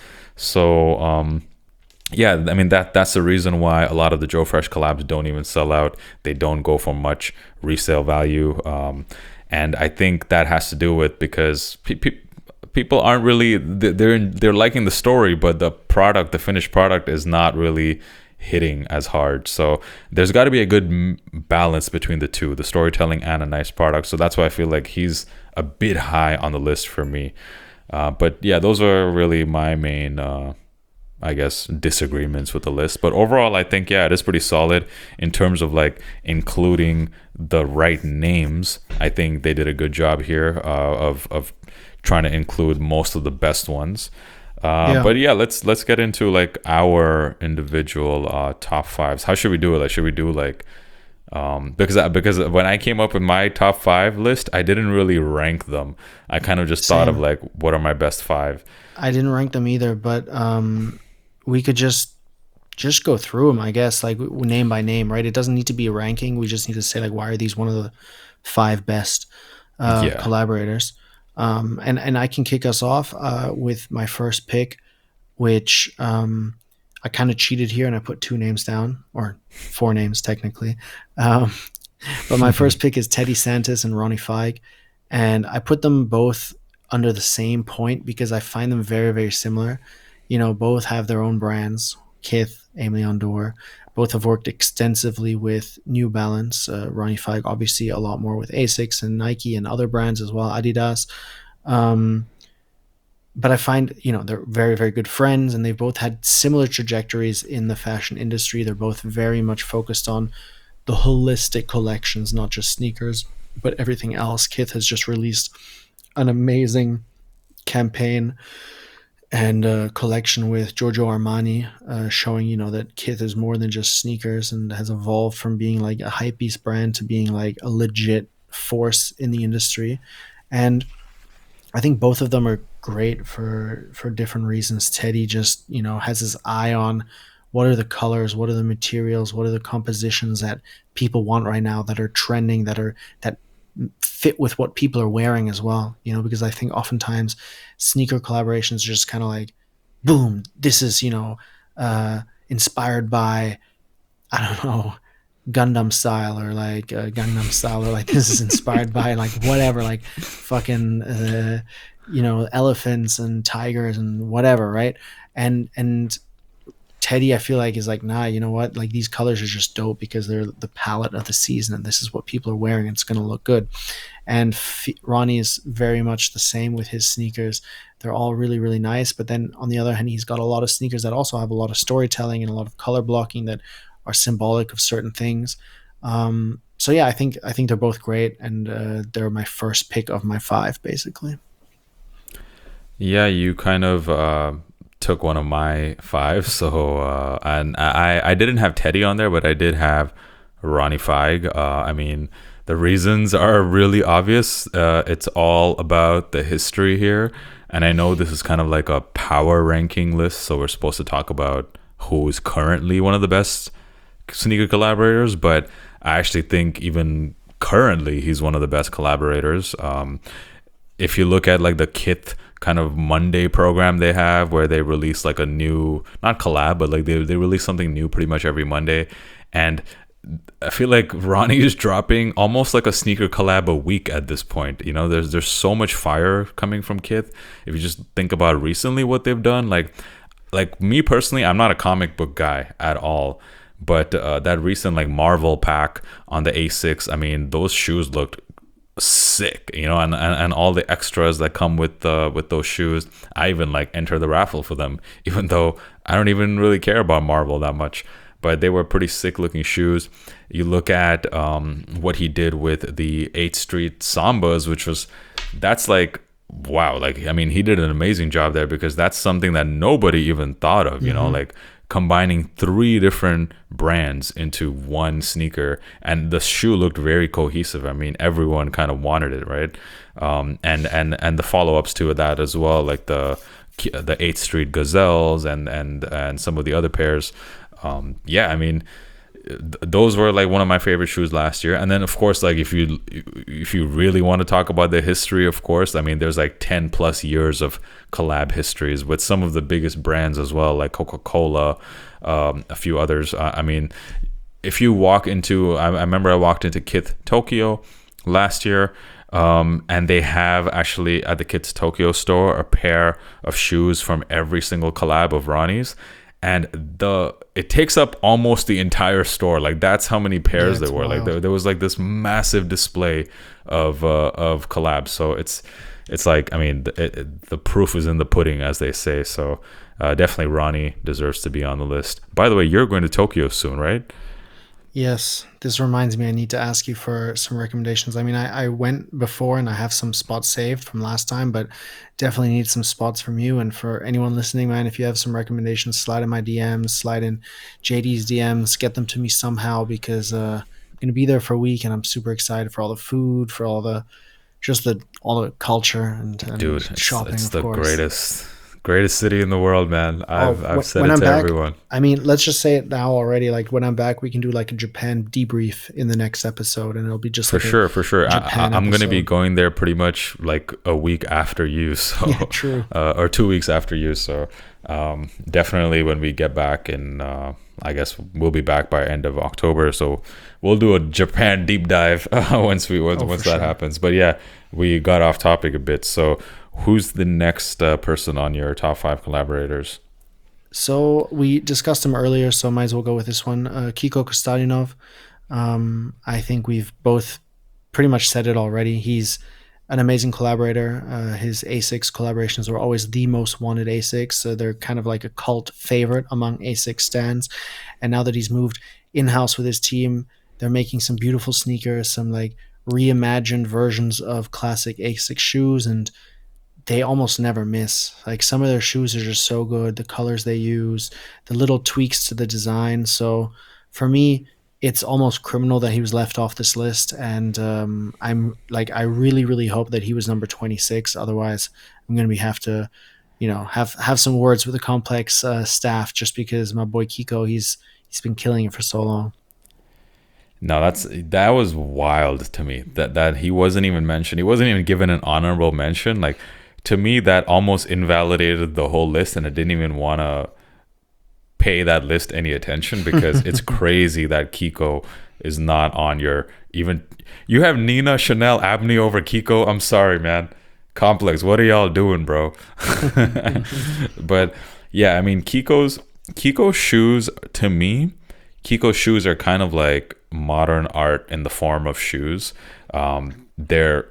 So um yeah, I mean that that's the reason why a lot of the Joe Fresh collabs don't even sell out. They don't go for much resale value. Um and I think that has to do with because pe- pe- people aren't really they're they're liking the story, but the product, the finished product, is not really hitting as hard. So there's got to be a good m- balance between the two, the storytelling and a nice product. So that's why I feel like he's a bit high on the list for me. Uh, but yeah, those are really my main, uh, I guess, disagreements with the list. But overall, I think, yeah, it is pretty solid in terms of like including the right names. I think they did a good job here uh, of of trying to include most of the best ones. Uh, yeah. But yeah, let's let's get into like our individual uh, top fives. How should we do it? Like, should we do like um, because I, because when I came up with my top five list, I didn't really rank them. I kind of just Same. thought of like, what are my best five? I didn't rank them either, but um, we could just just go through them, I guess, like name by name, right? It doesn't need to be a ranking. We just need to say like, why are these one of the five best uh, yeah. collaborators? Um, and, and I can kick us off uh, with my first pick, which um, I kind of cheated here and I put two names down, or four names technically. Um, but my first pick is Teddy Santis and Ronnie Feig. And I put them both under the same point because I find them very, very similar. You know, both have their own brands, Kith, Aimé Leon Dore. Both have worked extensively with New Balance. Uh, Ronnie Feig, obviously, a lot more with Asics and Nike and other brands as well, Adidas. Um, but I find, you know, they're very, very good friends, and they've both had similar trajectories in the fashion industry. They're both very much focused on the holistic collections, not just sneakers, but everything else. Kith has just released an amazing campaign and a collection with Giorgio Armani, uh, showing, you know, that Kith is more than just sneakers and has evolved from being like a hypebeast brand to being like a legit force in the industry. And I think both of them are great for, for different reasons. Teddy just, you know, has his eye on what are the colors, what are the materials, what are the compositions that people want right now, that are trending, that are, that fit with what people are wearing as well, you know, because I think oftentimes sneaker collaborations are just kind of like, boom, this is, you know, uh, inspired by, I don't know, Gundam style, or like uh, Gangnam style, or like this is inspired by like whatever, like fucking, uh, you know, elephants and tigers and whatever, right? And and Teddy, I feel like, is like, nah, you know what? Like, these colors are just dope because they're the palette of the season, and this is what people are wearing, and it's going to look good. And F- Ronnie is very much the same with his sneakers. They're all really, really nice. But then on the other hand, he's got a lot of sneakers that also have a lot of storytelling and a lot of color blocking that are symbolic of certain things. Um, so yeah, I think I think they're both great, and uh, they're my first pick of my five, basically. Yeah, you kind of uh, took one of my five. So, uh, and I, I didn't have Teddy on there, but I did have Ronnie Fieg. Uh, I mean, the reasons are really obvious. Uh, it's all about the history here. And I know this is kind of like a power ranking list. So we're supposed to talk about who is currently one of the best sneaker collaborators. But I actually think even currently, he's one of the best collaborators. Um, if you look at like the Kith kind of Monday program they have, where they release like a new, not collab, but like they, they release something new pretty much every Monday. And I feel like Ronnie is dropping almost like a sneaker collab a week at this point. You know, there's there's so much fire coming from Kith. If you just think about recently what they've done, like like me personally, I'm not a comic book guy at all. But uh, that recent like Marvel pack on the Asics, I mean, those shoes looked sick, you know, and, and, and all the extras that come with uh, with those shoes. I even like enter the raffle for them, even though I don't even really care about Marvel that much. But they were pretty sick looking shoes. You look at um, what he did with the eighth Street Sambas, which was, that's like, wow. Like, I mean, he did an amazing job there, because that's something that nobody even thought of, you mm-hmm. know, like combining three different brands into one sneaker. And the shoe looked very cohesive. I mean, everyone kind of wanted it, right? Um, and, and, and the follow-ups to that as well, like the the eighth Street Gazelles and, and, and some of the other pairs. Um, yeah, I mean, th- those were like one of my favorite shoes last year. And then of course, like if you if you really want to talk about the history, of course, I mean, there's like ten plus years of collab histories with some of the biggest brands as well, like Coca-Cola, um, a few others. Uh, I mean, if you walk into, I, I remember I walked into Kith Tokyo last year. Um, and they have actually at the Kith Tokyo store a pair of shoes from every single collab of Ronnie's. And the it takes up almost the entire store. Like, that's how many pairs yeah, there were. Wild. Like there, there was like this massive display of uh, of collabs. So it's it's like, I mean, it, it, the proof is in the pudding, as they say. So uh, definitely Ronnie deserves to be on the list. By the way, you're going to Tokyo soon, right? Yes, this reminds me, I need to ask you for some recommendations. I mean, I, I went before and I have some spots saved from last time, but definitely need some spots from you. And for anyone listening, man, if you have some recommendations, slide in my D Ms, slide in J D's D Ms, get them to me somehow, because uh, I'm going to be there for a week and I'm super excited for all the food, for all the, just the, all the culture and, and Dude, shopping, it's, it's of the course. greatest. Greatest city in the world, man. I've, oh, I've said it I'm to back, everyone. I mean, let's just say it now already. Like, when I'm back, we can do like a Japan debrief in the next episode, and it'll be just for like sure, for sure. I, I'm going to be episode. going there pretty much like a week after you, so yeah, true, uh, or two weeks after you. So um, definitely when we get back, and uh, I guess we'll be back by end of October. So we'll do a Japan deep dive uh, once we once, oh, once that sure. happens. But yeah, we got off topic a bit. So who's the next uh, person on your top five collaborators? So we discussed him earlier, so might as well go with this one. Uh, Kiko Kostadinov. Um, I think we've both pretty much said it already. He's an amazing collaborator. Uh, his Asics collaborations were always the most wanted Asics. So they're kind of like a cult favorite among Asics stands. And now that he's moved in-house with his team, they're making some beautiful sneakers, some like reimagined versions of classic Asics shoes, and they almost never miss. Like, some of their shoes are just so good. The colors they use, the little tweaks to the design. So for me, it's almost criminal that he was left off this list. And um, I'm like, I really, really hope that he was number twenty-six. Otherwise, I'm going to be have to, you know, have, have some words with the Complex uh, staff, just because my boy Kiko, he's he's been killing it for so long. No, that's that was wild to me that that he wasn't even mentioned. He wasn't even given an honorable mention. Like, to me, that almost invalidated the whole list, and I didn't even want to pay that list any attention, because it's crazy that Kiko is not on your even. You have Nina Chanel Abney over Kiko. I'm sorry, man. Complex, what are y'all doing, bro? But yeah, I mean, Kiko's Kiko shoes to me, Kiko shoes are kind of like modern art in the form of shoes. Um, they're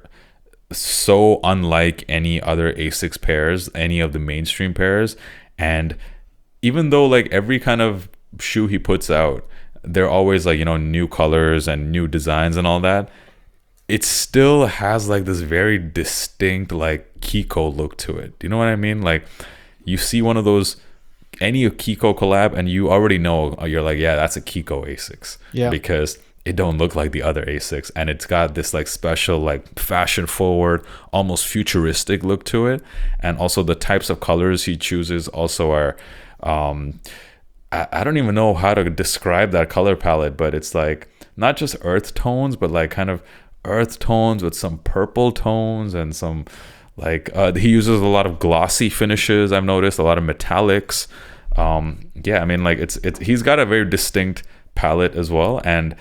so unlike any other Asics pairs, any of the mainstream pairs, and even though like every kind of shoe he puts out, they're always like, you know, new colors and new designs and all that, it still has like this very distinct like Kiko look to it. Do you know what I mean? Like you see one of those, any Kiko collab, and you already know, you're like, yeah, that's a Kiko Asics. Yeah. Because it don't look like the other Asics, and it's got this like special like fashion forward, almost futuristic look to it. And also the types of colors he chooses also are um I, I don't even know how to describe that color palette, but it's like not just earth tones, but like kind of earth tones with some purple tones and some like uh, he uses a lot of glossy finishes. I've noticed a lot of metallics. Um, yeah, I mean, like it's it's he's got a very distinct palette as well, and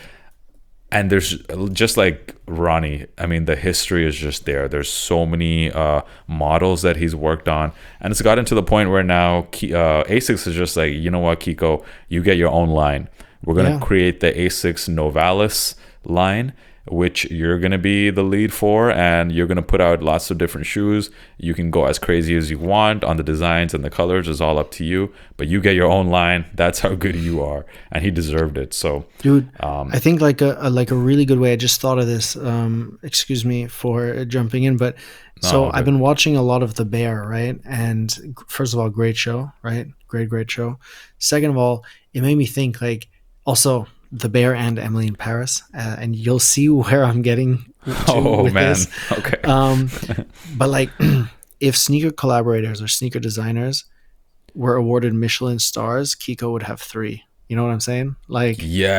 and there's just like Ronnie. I mean, the history is just there. There's so many uh, models that he's worked on, and it's gotten to the point where now Ki- uh, Asics is just like, you know what, Kiko, you get your own line. We're gonna Yeah. create the Asics Novalis line, which you're going to be the lead for, and you're going to put out lots of different shoes. You can go as crazy as you want on the designs and the colors, is all up to you, but you get your own line. That's how good you are, and he deserved it. So Dude, um, I think like a, a like a really good way. I just thought of this. Um, excuse me for jumping in, but so No, I've been watching a lot of The Bear, right? And g- first of all, great show, right? Great, great show. Second of all, it made me think like also The Bear and Emily in Paris, uh, and you'll see where I'm getting to oh with man, this. okay. Um, but like, if sneaker collaborators or sneaker designers were awarded Michelin stars, Kiko would have three. You know what I'm saying? Like,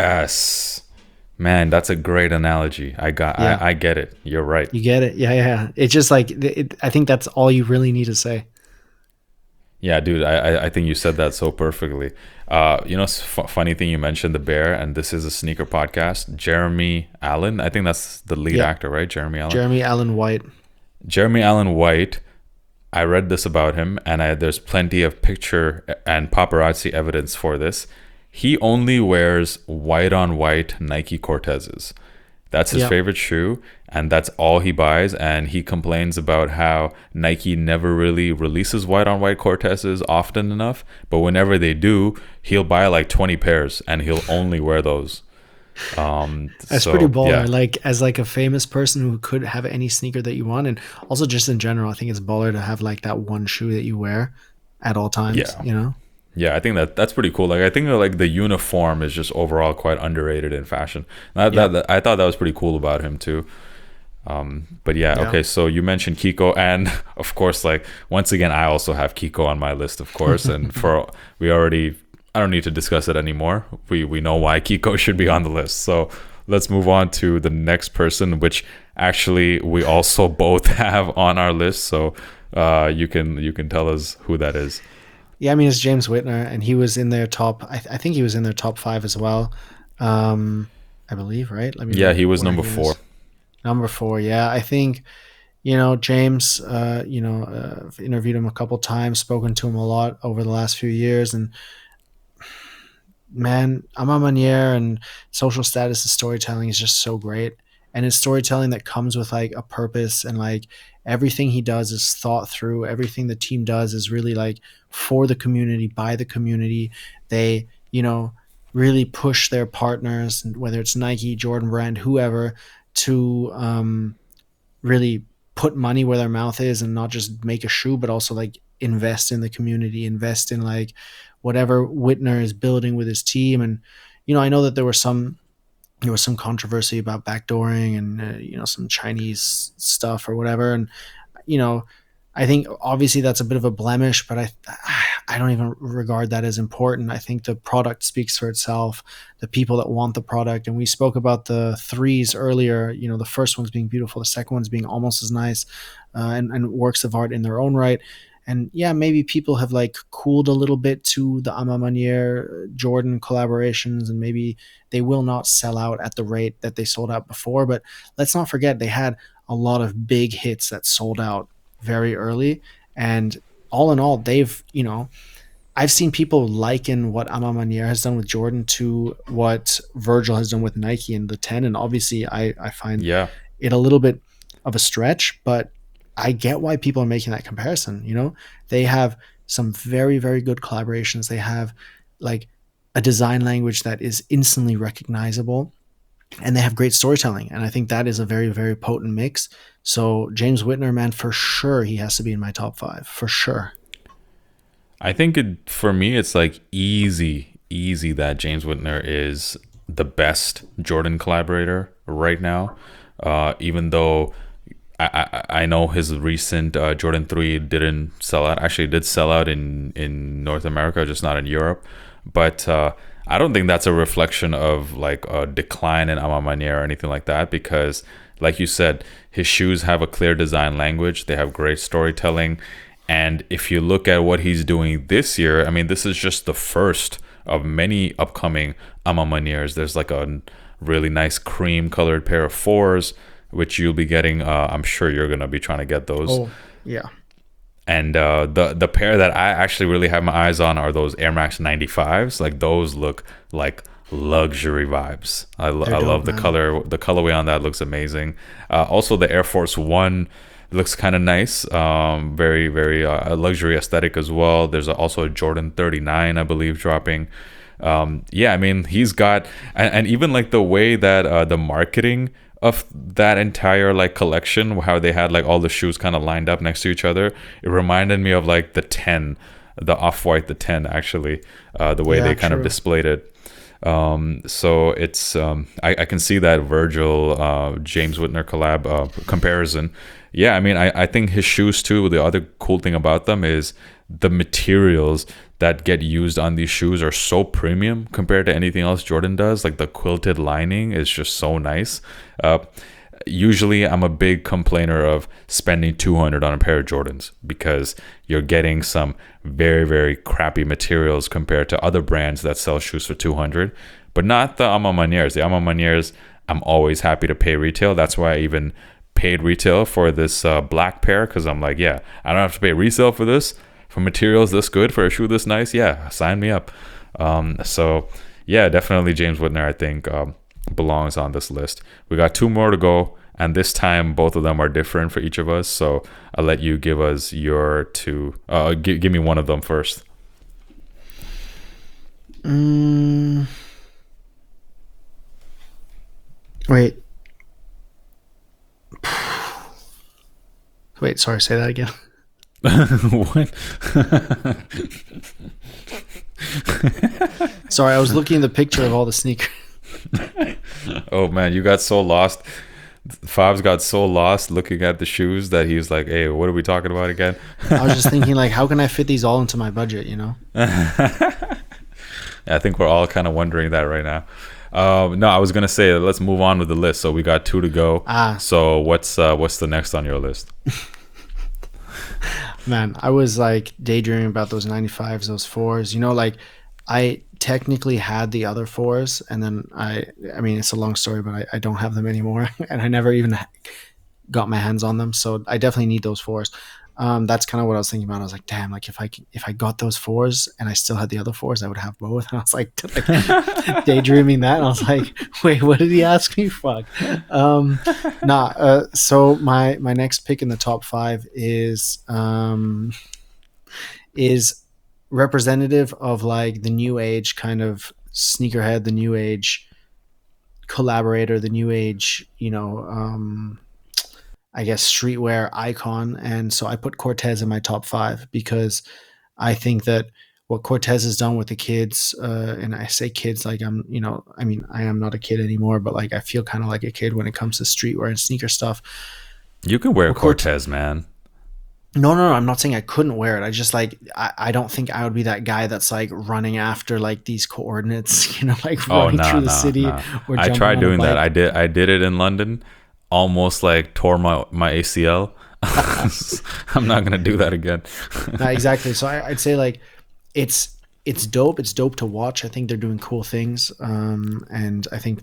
Yes, man, that's a great analogy. I got, Yeah. I, I get it. You're right. you get it? Yeah, yeah. yeah. It's just like it, it, I think that's all you really need to say. Yeah, dude, I I- I think you said that so perfectly. Uh, you know, it's fu- funny thing you mentioned The Bear, and this is a sneaker podcast. Jeremy Allen, I think that's the lead Yeah. actor, right? Jeremy Allen. Jeremy Allen White. Jeremy Allen White, I read this about him, and I, there's plenty of picture and paparazzi evidence for this. He only wears white on white Nike Cortezes. That's his Yeah. favorite shoe, and that's all he buys. And he complains about how Nike never really releases white on white Cortezes often enough, but whenever they do, he'll buy like twenty pairs, and he'll only wear those. Um, That's so, pretty baller. yeah. Like as like a famous person who could have any sneaker that you want, and also just in general, I think it's baller to have like that one shoe that you wear at all times. Yeah. You know. Yeah, I think that that's pretty cool. Like I think that, like the uniform is just overall quite underrated in fashion. That, Yeah. that, that- I thought that was pretty cool about him too. Um, but yeah, Yeah. okay. So you mentioned Kiko, and of course, like once again, I also have Kiko on my list, of course. And for we already, I don't need to discuss it anymore. We we know why Kiko should be on the list. So let's move on to the next person, which actually we also both have on our list. So uh, you can you can tell us who that is. Yeah, I mean it's James Whitner, and he was in their top. I, th- I think he was in their top five as well. Um, I believe, right? Let me. Yeah, look he was where number is. four. Number four, yeah. I think, you know, James. Uh, you know, uh, I've interviewed him a couple times, spoken to him a lot over the last few years, and man, Ama Manier and social status and storytelling is just so great. And it's storytelling that comes with like a purpose, and like everything he does is thought through. Everything the team does is really like for the community, by the community. They, you know, really push their partners, whether it's Nike, Jordan Brand, whoever, to um, really put money where their mouth is and not just make a shoe, but also like invest in the community, invest in like whatever Whitner is building with his team. And, you know, I know that there were some, there was some controversy about backdooring and, uh, you know, some Chinese stuff or whatever. And, you know, I think obviously that's a bit of a blemish, but I, I don't even regard that as important. I think the product speaks for itself, the people that want the product. And we spoke about the threes earlier, you know, the first one's being beautiful, the second one's being almost as nice, uh, and, and works of art in their own right. And yeah, maybe people have like cooled a little bit to the Ama Manier Jordan collaborations, and maybe they will not sell out at the rate that they sold out before. But let's not forget they had a lot of big hits that sold out very early. And all in all, they've, you know, I've seen people liken what Ama Manier has done with Jordan to what Virgil has done with Nike in the ten. And obviously, I, I find Yeah. it a little bit of a stretch, but I get why people are making that comparison. You know, they have some very, very good collaborations. They have like a design language that is instantly recognizable, and they have great storytelling. And I think that is a very, very potent mix. So James Whitner, man, for sure, he has to be in my top five for sure. I think it, for me, it's like easy, easy that James Whitner is the best Jordan collaborator right now. Uh, even though I, I, I know his recent uh, Jordan three didn't sell out. Actually, it did sell out in, in North America, just not in Europe. But uh, I don't think that's a reflection of like a decline in Ama Manier or anything like that, because like you said, his shoes have a clear design language. They have great storytelling. And if you look at what he's doing this year, I mean, this is just the first of many upcoming Ama Maniers. There's like a really nice cream colored pair of fours, which you'll be getting. Uh, I'm sure you're going to be trying to get those. Oh, yeah. And uh, the the pair that I actually really have my eyes on are those Air Max ninety-fives. Like those look like luxury vibes. I, lo- I dope, love the man. color. The colorway on that looks amazing. Uh, also, the Air Force One looks kind of nice. Um, very very uh, luxury aesthetic as well. There's also a Jordan thirty-nine, I believe, dropping. Um, yeah, I mean, he's got, and, and even like the way that uh, the marketing of that entire like collection, how they had like all the shoes kind of lined up next to each other, it reminded me of like the ten, the Off-White, the ten actually, uh, the way Yeah, they kind true. of displayed it. Um, so it's um, I, I can see that Virgil uh, James Whitner collab uh, comparison. Yeah, I mean, I, I think his shoes too. The other cool thing about them is the materials that get used on these shoes are so premium compared to anything else Jordan does. Like the quilted lining is just so nice. Uh, usually I'm a big complainer of spending two hundred on a pair of Jordans because you're getting some very, very crappy materials compared to other brands that sell shoes for two hundred, but not the Ama Maniers. The Ama Maniers, I'm always happy to pay retail. That's why I even paid retail for this uh, black pair, because I'm like, yeah, I don't have to pay resale for this. For materials this good, for a shoe this nice, yeah, sign me up. Um, so, yeah, definitely James Whitner, I think, um, belongs on this list. We got two more to go, and this time both of them are different for each of us. So I'll let you give us your two. Uh, give, give me one of them first. Mm. Wait. Wait, sorry, say that again. What? Sorry, I was looking at the picture of all the sneakers. Oh man, you got so lost. Fabs got so lost looking at the shoes that he was like, hey, what are we talking about again? I was just thinking, like, how can I fit these all into my budget, you know? I think we're all kind of wondering that right now. Um, no, I was gonna say let's move on with the list. So we got two to go. Ah. So what's uh, what's the next on your list? Man, I was like daydreaming about those ninety-fives, those fours. You know, like I technically had the other fours, and then I, I mean, it's a long story, but I, I don't have them anymore, and I never even got my hands on them. So I definitely need those fours. Um, that's kind of what I was thinking about. I was like, damn, like if I if I got those fours and I still had the other fours, I would have both. And I was like, like daydreaming that. And I was like, wait, what did he ask me? Fuck. Um, nah. Uh, so my my next pick in the top five is um, is representative of like the new age kind of sneakerhead, the new age collaborator, the new age, you know. Um, I guess streetwear icon, and so I put Cortez in my top five because I think that what Cortez has done with the kids, uh, and I say kids like I'm, you know, I mean I am not a kid anymore, but like I feel kind of like a kid when it comes to streetwear and sneaker stuff. You can wear Well, Cort- Cortez, man. No, no, no, I'm not saying I couldn't wear it. I just like I, I don't think I would be that guy that's like running after like these coordinates, you know, like Oh running no, through no, the city. no. Or I jumping tried on a doing that. bike. I did. I did it in London. Almost like tore my my A C L. I'm not gonna do that again. No, exactly. So I, I'd say like it's it's dope. It's dope to watch. I think they're doing cool things, um, and I think the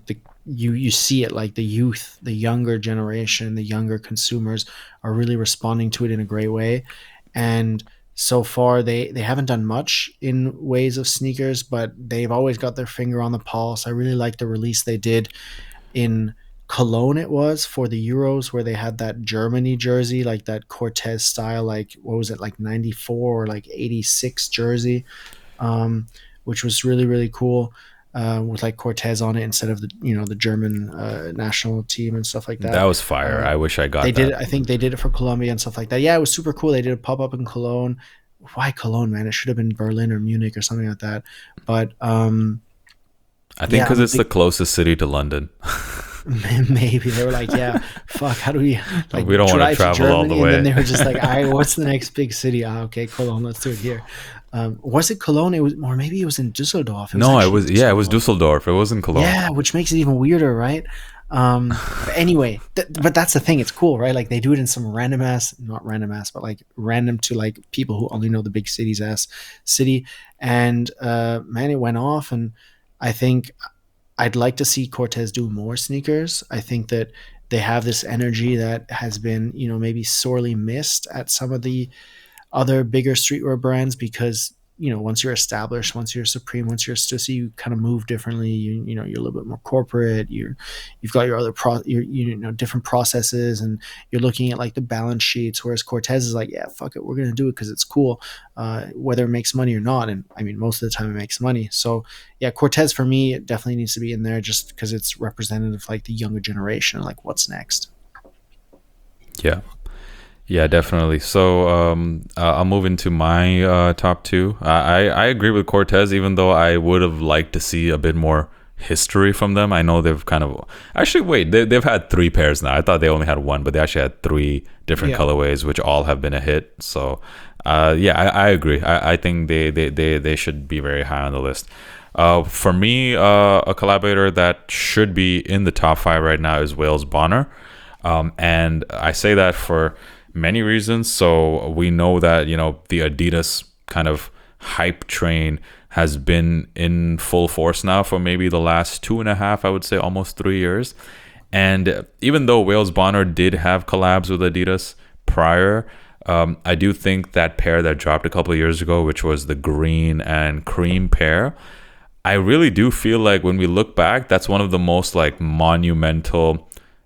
you you see it, like the youth, the younger generation, the younger consumers are really responding to it in a great way. And so far they they haven't done much in ways of sneakers, but they've always got their finger on the pulse. I really like the release they did in Cologne, it was for the Euros, where they had that Germany jersey, like that Cortez style, like what was it, like ninety-four or like eighty-six jersey, um, which was really really cool, uh, with like Cortez on it instead of the you know the German uh, national team and stuff like that. That was fire. Uh, I wish I got they that. did it. I think they did it for Colombia and stuff like that. Yeah, it was super cool. They did a pop up in Cologne. Why Cologne, man? It should have been Berlin or Munich or something like that. But um, I think yeah, because I'm a it's the closest city to London. maybe they were like, yeah, fuck, how do we like We don't wanna drive to travel all the Germany? way. And then they were just like, all right, what's the next big city? Ah, okay, Cologne, let's do it here. Um, was it Cologne? It was, or maybe it was in Düsseldorf. It was No, it actually was yeah, it was Dusseldorf. It wasn't Cologne. Yeah, which makes it even weirder, right? Um, but anyway, th- but that's the thing. It's cool, right? Like they do it in some random ass, not random ass, but like random to like people who only know the big cities ass city. And uh, man, it went off. And I think I'd like to see Cortez do more sneakers. I think that they have this energy that has been, you know, maybe sorely missed at some of the other bigger streetwear brands, because you know once you're established, once you're Supreme, once you're Stussy, you kind of move differently. You you know you're a little bit more corporate. You're you've got your other pro your you know different processes, and you're looking at like the balance sheets. Whereas Cortez is like, yeah, fuck it, we're gonna do it because it's cool, uh, whether it makes money or not. And I mean, most of the time it makes money. So yeah, Cortez for me, it definitely needs to be in there just because it's representative of like the younger generation. Like what's next? Yeah. Yeah, definitely. So um, uh, I'll move into my uh, top two. Uh, I, I agree with Cortez, even though I would have liked to see a bit more history from them. I know they've kind of... Actually, wait, they, they've had three pairs now. I thought they only had one, but they actually had three different Yeah. colorways, which all have been a hit. So uh, yeah, I, I agree. I, I think they, they, they, they should be very high on the list. Uh, for me, uh, a collaborator that should be in the top five right now is Wales Bonner. Um, and I say that for many reasons. So we know that, you know, the Adidas kind of hype train has been in full force now for maybe the last two and a half, I would say almost three years. And even though Wales Bonner did have collabs with Adidas prior, um, I do think that pair that dropped a couple of years ago, which was the green and cream pair, I really do feel like when we look back, that's one of the most like monumental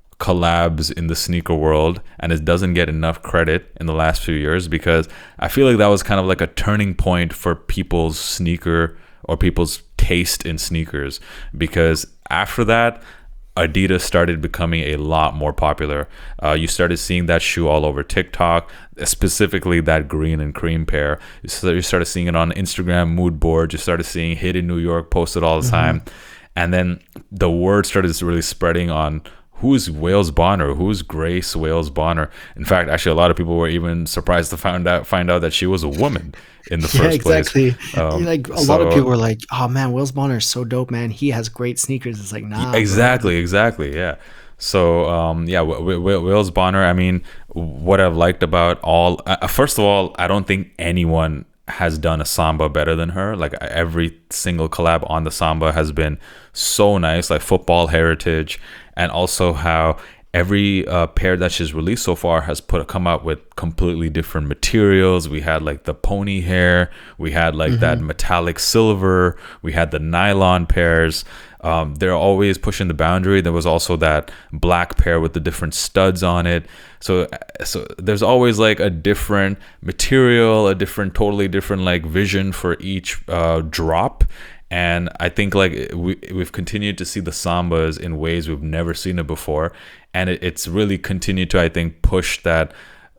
collabs in the sneaker world, and it doesn't get enough credit in the last few years, because I feel like that was kind of like a turning point for people's sneaker or people's taste in sneakers, because after that Adidas started becoming a lot more popular. Uh, you started seeing that shoe all over TikTok, specifically that green and cream pair. You started seeing it on Instagram mood boards. You started seeing Hit in New York posted all the time. Mm-hmm. And then the word started really spreading on who's Wales Bonner, who's Grace Wales Bonner. In fact, actually, a lot of people were even surprised to find out find out that she was a woman in the first yeah, exactly. place. Um, like a so, lot of people were like, "Oh man, Wales Bonner is so dope, man. He has great sneakers." It's like, nah. Exactly, bro. exactly, yeah. So um, yeah, w- w- Wales Bonner. I mean, what I've liked about all, uh, first of all, I don't think anyone has done a Samba better than her. Like every single collab on the Samba has been so nice, like football heritage, and also how every uh, pair that she's released so far has put come out with completely different materials. We had like the pony hair, we had like mm-hmm. that metallic silver, we had the nylon pairs. Um, they're always pushing the boundary. There was also that black pair with the different studs on it. So, so there's always like a different material, a different, totally different like vision for each uh, drop. And I think like we, we've continued to see the Sambas in ways we've never seen it before. And it, it's really continued to, I think, push that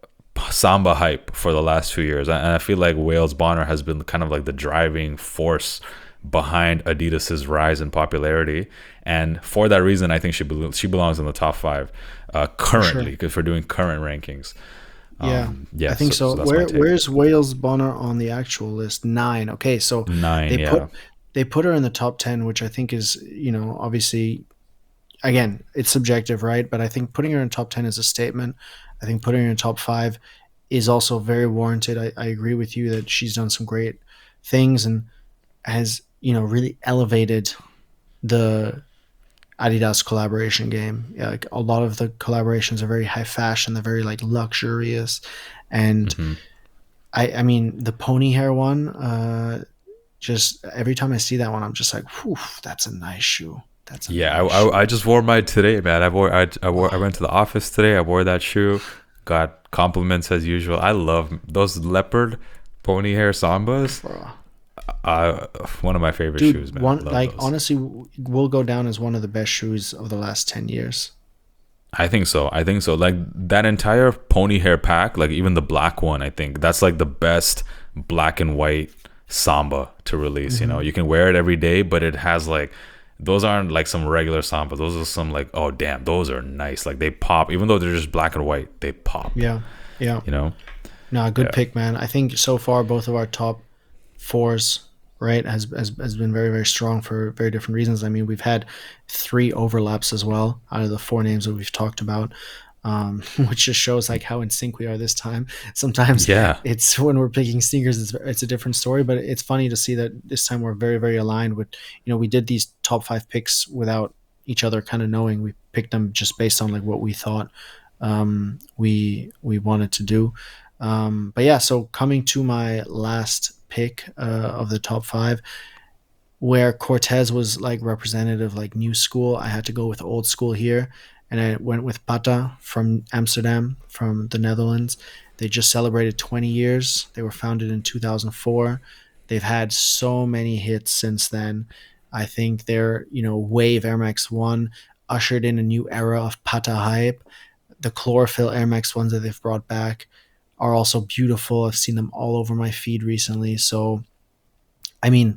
Samba hype for the last few years. And I feel like Wales Bonner has been kind of like the driving force behind Adidas's rise in popularity, and for that reason, I think she be- she belongs in the top five uh, currently, because sure. we're doing current rankings. Yeah, um, yeah, I think so. so. Where where's Wales Bonner on the actual list? Nine. Okay, so nine. They yeah. put they put her in the top ten, which I think is, you know, obviously, again, it's subjective, right? But I think putting her in top ten is a statement. I think putting her in top five is also very warranted. I, I agree with you that she's done some great things and has, you know, really elevated the Adidas collaboration game. Yeah, like a lot of the collaborations are very high fashion. They're very like luxurious, and Mm-hmm. I I mean the pony hair one. Uh, just every time I see that one, I'm just like, whew, that's a nice shoe. That's a Yeah, I, nice shoe. I, I just wore mine today, man. I wore I, I wore I went to the office today. I wore that shoe, got compliments as usual. I love those leopard pony hair sambas. Bro. Uh, one of my favorite Dude, shoes, man. one Love like those. honestly, w- will go down as one of the best shoes of the last ten years. I think so. I think so. Like that entire pony hair pack, like even the black one, I think that's like the best black and white samba to release. You know, you can wear it every day, but it has like those aren't like some regular samba. Those are some like, oh damn, those are nice. Like they pop, even though they're just black and white, they pop. Yeah, yeah. You know, No, good Yeah. pick, man. I think so far both of our top fours, right, has, has has been very very strong for very different reasons. I mean, we've had three overlaps as well out of the four names that we've talked about, um, which just shows like how in sync we are this time. Sometimes, Yeah. it's when we're picking sneakers, it's it's a different story, but it's funny to see that this time we're very very aligned. With you know, we did these top five picks without each other kind of knowing. We picked them just based on like what we thought um, we we wanted to do. Um, but yeah, so coming to my last pick uh, of the top five, where Cortez was like representative, like new school, I had to go with old school here, and I went with Pata from Amsterdam, from the Netherlands. They just celebrated twenty years. They were founded in two thousand four. They've had so many hits since then. I think their you know Wave Air Max One ushered in a new era of Pata hype. The chlorophyll Air Max ones that they've brought back are also beautiful. I've seen them all over my feed recently. So, I mean,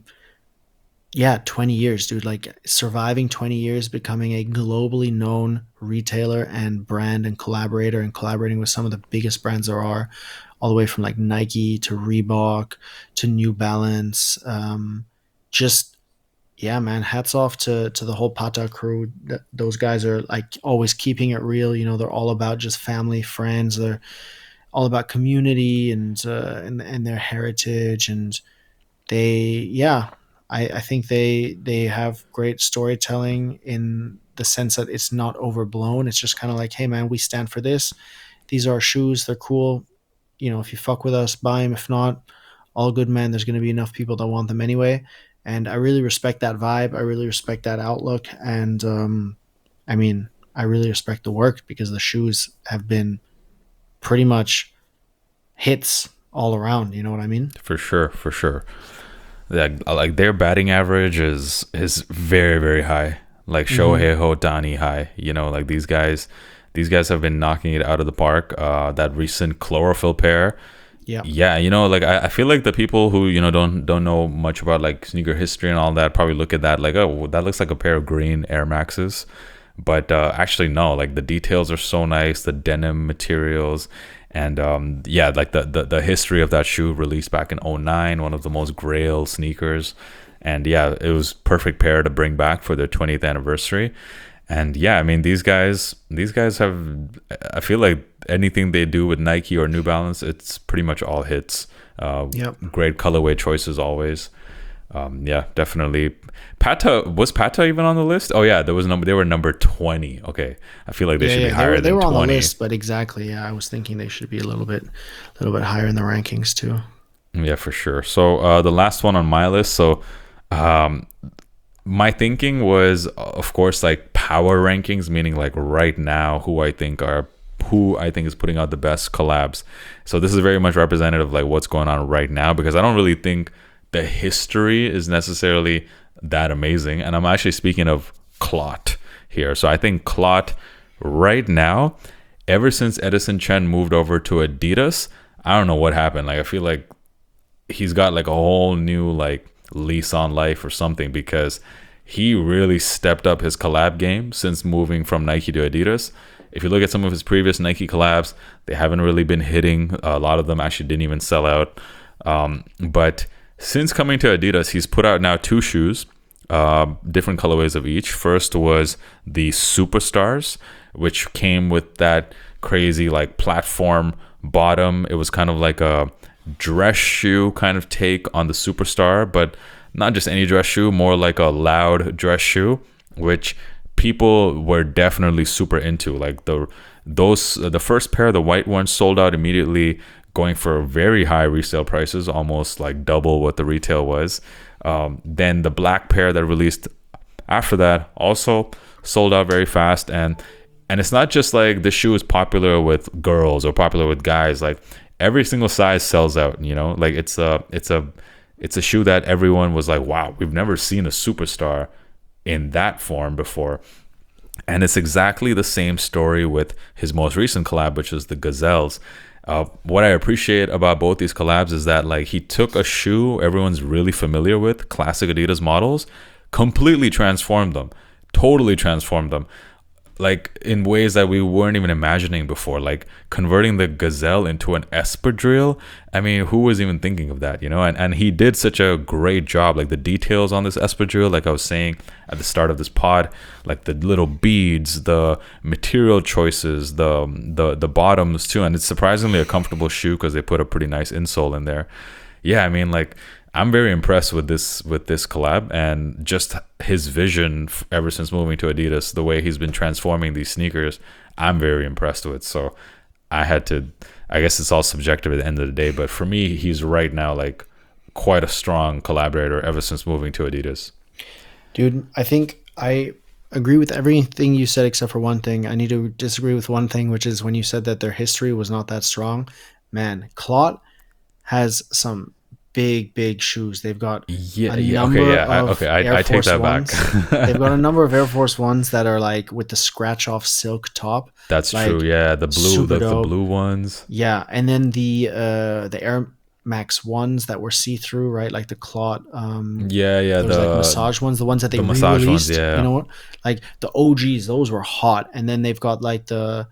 yeah, twenty years, dude. Like surviving twenty years, becoming a globally known retailer and brand and collaborator, and collaborating with some of the biggest brands there are, all the way from like Nike to Reebok to New Balance. Um, just, yeah, man, hats off to to the whole Pata crew. Th- Those guys are like always keeping it real. You know, they're all about just family, friends. They're all about community and uh, and and their heritage, and they yeah I, I think they they have great storytelling in the sense that it's not overblown. It's just kind of like, hey man, we stand for this. These are our shoes. They're cool. You know, if you fuck with us, buy them. If not, all good, man. There's going to be enough people that want them anyway. And I really respect that vibe. I really respect that outlook. And um, I mean, I really respect the work because the shoes have been pretty much hits all around. You know what I mean? for sure, for sure. Like like their batting average is is very very high. Like Shohei Ohtani high. You know, like these guys, these guys have been knocking it out of the park. Uh, that recent chlorophyll pair. Yeah. Yeah, you know, like I, I feel like the people who you know don't don't know much about like sneaker history and all that probably look at that like, oh, that looks like a pair of green Air Maxes, but uh, actually no, like the details are so nice, the denim materials, and um, yeah, like the, the the history of that shoe released back in oh nine, one of the most grail sneakers, and yeah, it was perfect pair to bring back for their twentieth anniversary. And yeah, I mean these guys, these guys have. I feel like anything they do with Nike or New Balance, it's pretty much all hits. Uh, Yep. Great colorway choices always. Um, yeah, definitely. Pata was Pata even on the list? Oh yeah, there was number. They were number twenty. Okay, I feel like they Yeah, should yeah, be they higher were, they than were on twenty. the list, but exactly, yeah, I was thinking they should be a little bit, a little bit higher in the rankings too. Yeah, for sure. So uh, the last one on my list. So um, my thinking was, of course, like power rankings, meaning like right now who I think are who I think is putting out the best collabs. So this is very much representative of like what's going on right now, because I don't really think the history is necessarily that amazing. And I'm actually speaking of Clot here. So I think Clot right now, ever since Edison Chen moved over to Adidas, I don't know what happened. Like I feel like he's got like a whole new like lease on life or something, because he really stepped up his collab game since moving from Nike to Adidas. If you look at some of his previous Nike collabs, they haven't really been hitting. A lot of them actually didn't even sell out. Um, but since coming to Adidas, he's put out now two shoes, uh, different colorways of each. First was the Superstars, which came with that crazy like platform bottom. It was kind of like a dress shoe kind of take on the Superstar, but not just any dress shoe, more like a loud dress shoe, which people were definitely super into. Like the those the first pair, the white ones, sold out immediately, going for very high resale prices, almost like double what the retail was. Um, then the black pair that released after that also sold out very fast. And and it's not just like the shoe is popular with girls or popular with guys. Like every single size sells out, you know. Like it's a it's a it's a shoe that everyone was like, wow, we've never seen a superstar in that form before. And it's exactly the same story with his most recent collab, which is the Gazelles. Uh, what I appreciate about both these collabs is that like he took a shoe everyone's really familiar with, classic Adidas models, completely transformed them, totally transformed them, like in ways that we weren't even imagining before, like converting the Gazelle into an espadrille. I mean, who was even thinking of that, you know? And and he did such a great job. Like the details on this espadrille, like I was saying at the start of this pod, like the little beads, the material choices, the the the bottoms too. And it's surprisingly a comfortable shoe because they put a pretty nice insole in there. Yeah, I mean, like I'm very impressed with this with this collab, and just his vision f- ever since moving to Adidas, the way he's been transforming these sneakers, I'm very impressed with. So I had to, I guess it's all subjective at the end of the day, but for me, he's right now like quite a strong collaborator ever since moving to Adidas. Dude, I think I agree with everything you said except for one thing. I need to disagree with one thing, which is when you said that their history was not that strong. Man, Clot has some big, big shoes. They've got Yeah, a yeah, number okay, yeah, I- of okay, I- Air I take Force that back. Ones. They've got a number of Air Force Ones that are like with the scratch off silk top. That's Like, true. Yeah, the blue, super the, the dope. blue ones. Yeah, and then the uh the Air Max ones that were see through, right? Like the Clot. Um, Yeah, yeah, there was the like massage ones, the ones that they the massage ones, re-released. yeah. You know what? Like the O Gs, those were hot. And then they've got like the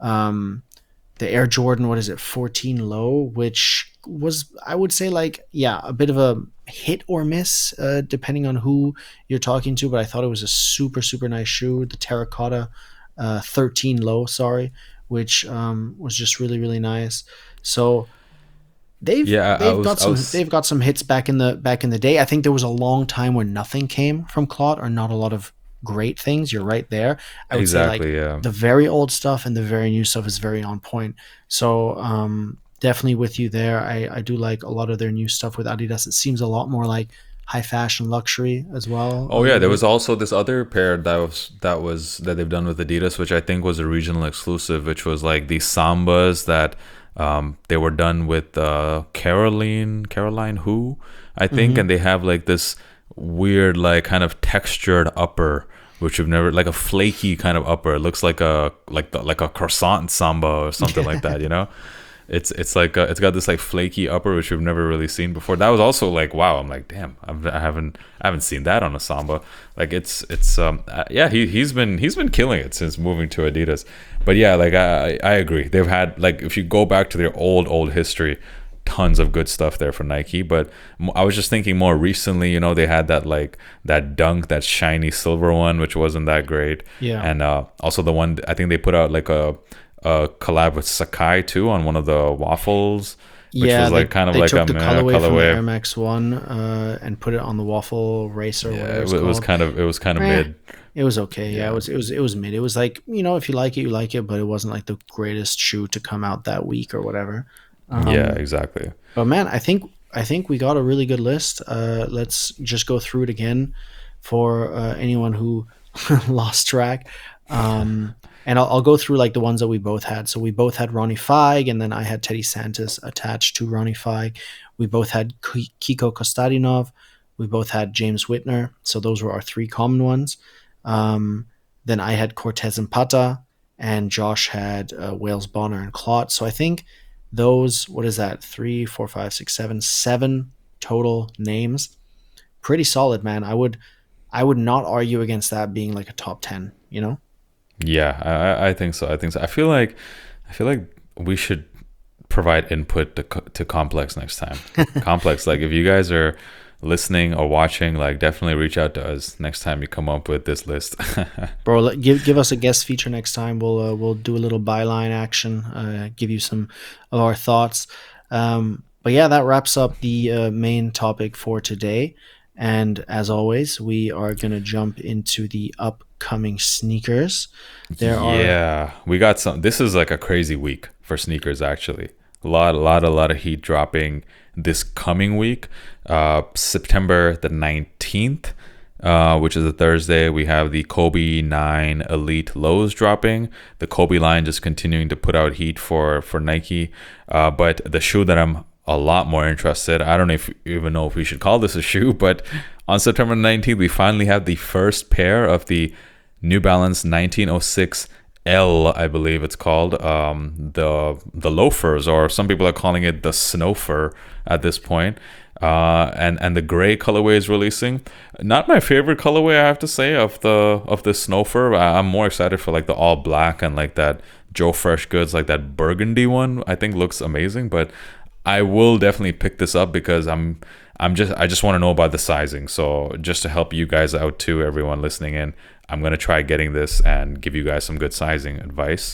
um the Air Jordan, what is it, fourteen low, which was, I would say, like, yeah, a bit of a hit or miss, uh, depending on who you're talking to. But I thought it was a super, super nice shoe. The terracotta uh, thirteen low, sorry, which um, was just really, really nice. So they've Yeah, I they've was- got I some was- they've got some hits back in the back in the day. I think there was a long time where nothing came from Clot, or not a lot of great things. You're right there. I would say Exactly, like yeah. the very old stuff and the very new stuff is very on point. So um, definitely with you there. I, I do like a lot of their new stuff with Adidas. It seems a lot more like high fashion luxury as well. Oh yeah, there was also this other pair that was that was that they've done with Adidas, which I think was a regional exclusive, which was like these Sambas that um, they were done with uh, Caroline Caroline Who, I think, and they have like this weird like kind of textured upper, which you've never, like a flaky kind of upper. It looks like a like the, like a croissant Samba or something like that, you know. It's it's like a, it's got this like flaky upper which we've never really seen before. That was also like, wow, I'm like, damn, I've, I haven't I haven't seen that on a Samba. Like it's it's um uh, yeah, he he's been he's been killing it since moving to Adidas. But yeah, like I I agree. They've had, like, if you go back to their old old history, tons of good stuff there for Nike. But m- I was just thinking more recently, you know, they had that like that Dunk, that shiny silver one, which wasn't that great. Yeah. And uh, also the one, I think they put out like a a collab with Sakai too on one of the waffles, which yeah, was like they, kind of they like took a the meh colorway, from the colorway. Air Max One uh, and put it on the waffle racer. Yeah, whatever it, it's wa- it was called. kind of it was kind of Eh, mid. It was okay. Yeah, it was it was it was mid. It was like, you know, if you like it, you like it, but it wasn't like the greatest shoe to come out that week or whatever. Um, Yeah, exactly. But man, I think I think we got a really good list. Uh, let's just go through it again for uh, anyone who lost track. Um, and I'll, I'll go through like the ones that we both had. So we both had Ronnie Feig, and then I had Teddy Santis attached to Ronnie Feig. We both had Ki- Kiko Kostadinov. We both had James Whitner. So those were our three common ones. Um, then I had Cortez and Pata, and Josh had uh, Wales Bonner and Clot. So I think those, what is that? Three, four, five, six, seven, seven total names. Pretty solid, man. I would, I would not argue against that being like a top ten. You know? Yeah, I, I- I think so. I think so. I feel like I feel like we should provide input to co- to Complex next time. Complex, like if you guys are listening or watching, like definitely reach out to us next time you come up with this list. Bro, let, give give us a guest feature next time. We'll uh, we'll do a little byline action. Uh, give you some of our thoughts. Um, but yeah, that wraps up the uh, main topic for today. And as always, we are gonna jump into the upcoming sneakers. There are Yeah, we got some. This is like a crazy week for sneakers, actually. A lot, a lot, a lot of heat dropping this coming week. Uh, September the nineteenth, uh, which is a Thursday, we have the Kobe nine Elite Lows dropping. The Kobe line just continuing to put out heat for, for Nike. Uh, but the shoe that I'm a lot more interested, I don't know if even know if we should call this a shoe, but on September nineteenth, we finally have the first pair of the New Balance nineteen oh six L, I believe it's called, um, the the loafers, or some people are calling it the snowfer at this point. Uh, and and the gray colorway is releasing. Not my favorite colorway, I have to say, of the of the snowfer. I- I'm more excited for like the all black and like that Joe Fresh Goods, like that burgundy one. I think looks amazing, but I will definitely pick this up because I'm I'm just I just want to know about the sizing. So just to help you guys out too, everyone listening in, I'm gonna try getting this and give you guys some good sizing advice.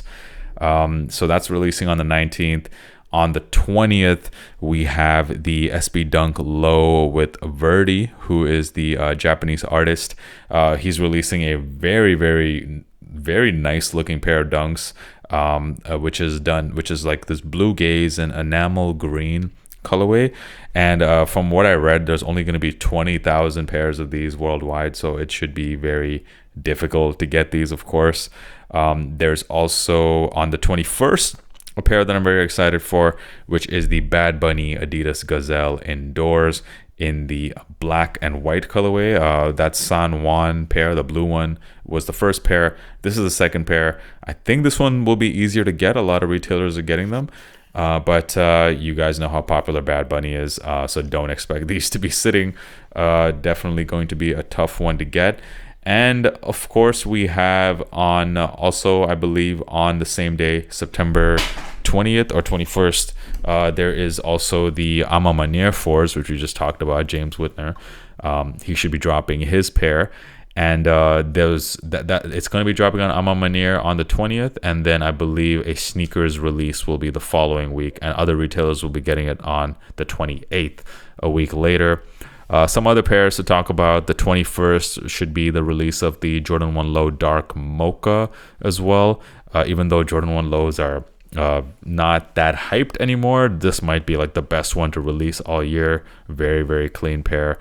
Um, so that's releasing on the nineteenth. On the twentieth, we have the S B Dunk Low with Verdi, who is the uh, Japanese artist. Uh, he's releasing a very, very, very nice looking pair of dunks, um, uh, which is done, which is like this blue gaze and enamel green colorway. And uh, from what I read, there's only going to be twenty thousand pairs of these worldwide, so it should be very difficult to get these, of course. Um, there's also on the twenty-first a pair that I'm very excited for, which is the Bad Bunny Adidas Gazelle Indoors in the black and white colorway. Uh, that San Juan pair, the blue one, was the first pair. This is the second pair. I think this one will be easier to get. A lot of retailers are getting them. Uh, but uh, you guys know how popular Bad Bunny is, uh, so don't expect these to be sitting. Uh, definitely going to be a tough one to get. And of course, we have on uh, also, I believe, on the same day, September twentieth or twenty-first, uh, there is also the Ama Manier fours, which we just talked about, James Whitner. Um, he should be dropping his pair. And uh, there's that, that it's going to be dropping on Ama Manier on the twentieth. And then I believe a sneakers release will be the following week. And other retailers will be getting it on the twenty-eighth, a week later. Uh, some other pairs to talk about. The twenty-first should be the release of the Jordan one Low Dark Mocha as well. Uh, even though Jordan one Lows are uh, not that hyped anymore, this might be like the best one to release all year. Very, very clean pair.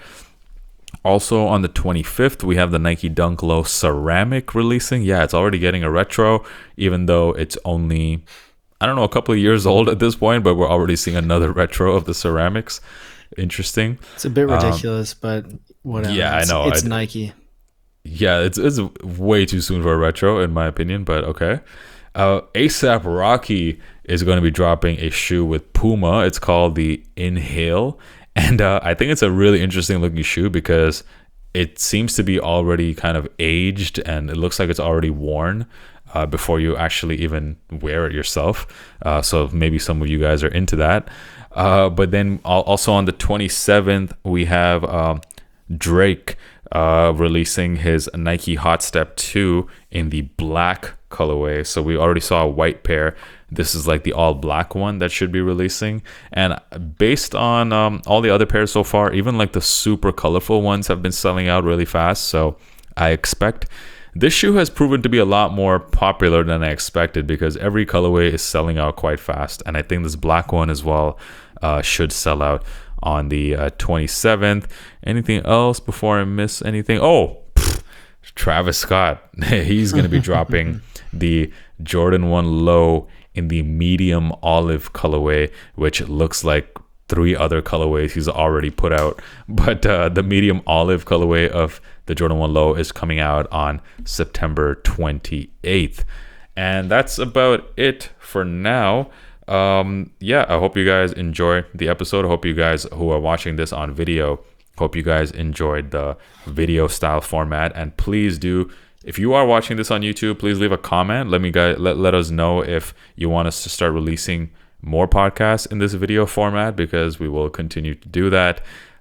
Also on the twenty-fifth, we have the Nike Dunk Low Ceramic releasing. Yeah, it's already getting a retro, even though it's only, I don't know, a couple of years old at this point, but we're already seeing another retro of the ceramics. Interesting. It's a bit ridiculous, um, but whatever. Yeah, it's, I know. It's I, Nike. Yeah, it's it's way too soon for a retro, in my opinion, but okay. Uh, ASAP Rocky is going to be dropping a shoe with Puma. It's called the Inhale. And uh, I think it's a really interesting looking shoe because it seems to be already kind of aged and it looks like it's already worn uh, before you actually even wear it yourself. Uh, so maybe some of you guys are into that. Uh, but then also on the twenty-seventh, we have um, Drake uh, releasing his Nike Hot Step two in the black colorway. So we already saw a white pair. This is like the all black one that should be releasing. And based on um, all the other pairs so far, even like the super colorful ones have been selling out really fast. So I expect this shoe has proven to be a lot more popular than I expected because every colorway is selling out quite fast. And I think this black one as well uh, should sell out on the uh, twenty-seventh. Anything else before I miss anything? Oh, pff, Travis Scott. He's going to be dropping the Jordan one Low in the medium olive colorway, which looks like three other colorways he's already put out. But uh, the medium olive colorway of the Jordan one Low is coming out on September twenty-eighth. And that's about it for now. Um, yeah, I hope you guys enjoy the episode. I hope you guys who are watching this on video, hope you guys enjoyed the video style format. And please do, if you are watching this on YouTube, please leave a comment. Let me guys let, let us know if you want us to start releasing more podcasts in this video format, because we will continue to do that.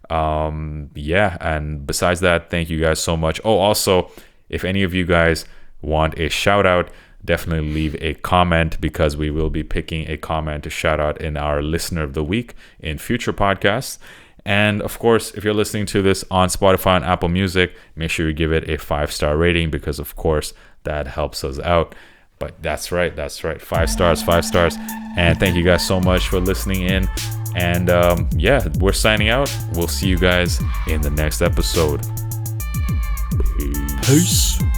Um, yeah, and besides that, thank you guys so much. Oh, also, if any of you guys want a shout out, definitely leave a comment, because we will be picking a comment to shout out in our listener of the week in future podcasts. And of course, if you're listening to this on Spotify and Apple Music, make sure you give it a five star rating, because of course that helps us out. But that's right, that's right, five stars, five stars. And thank you guys so much for listening in. And um, yeah, we're signing out. We'll see you guys in the next episode. Peace. Peace.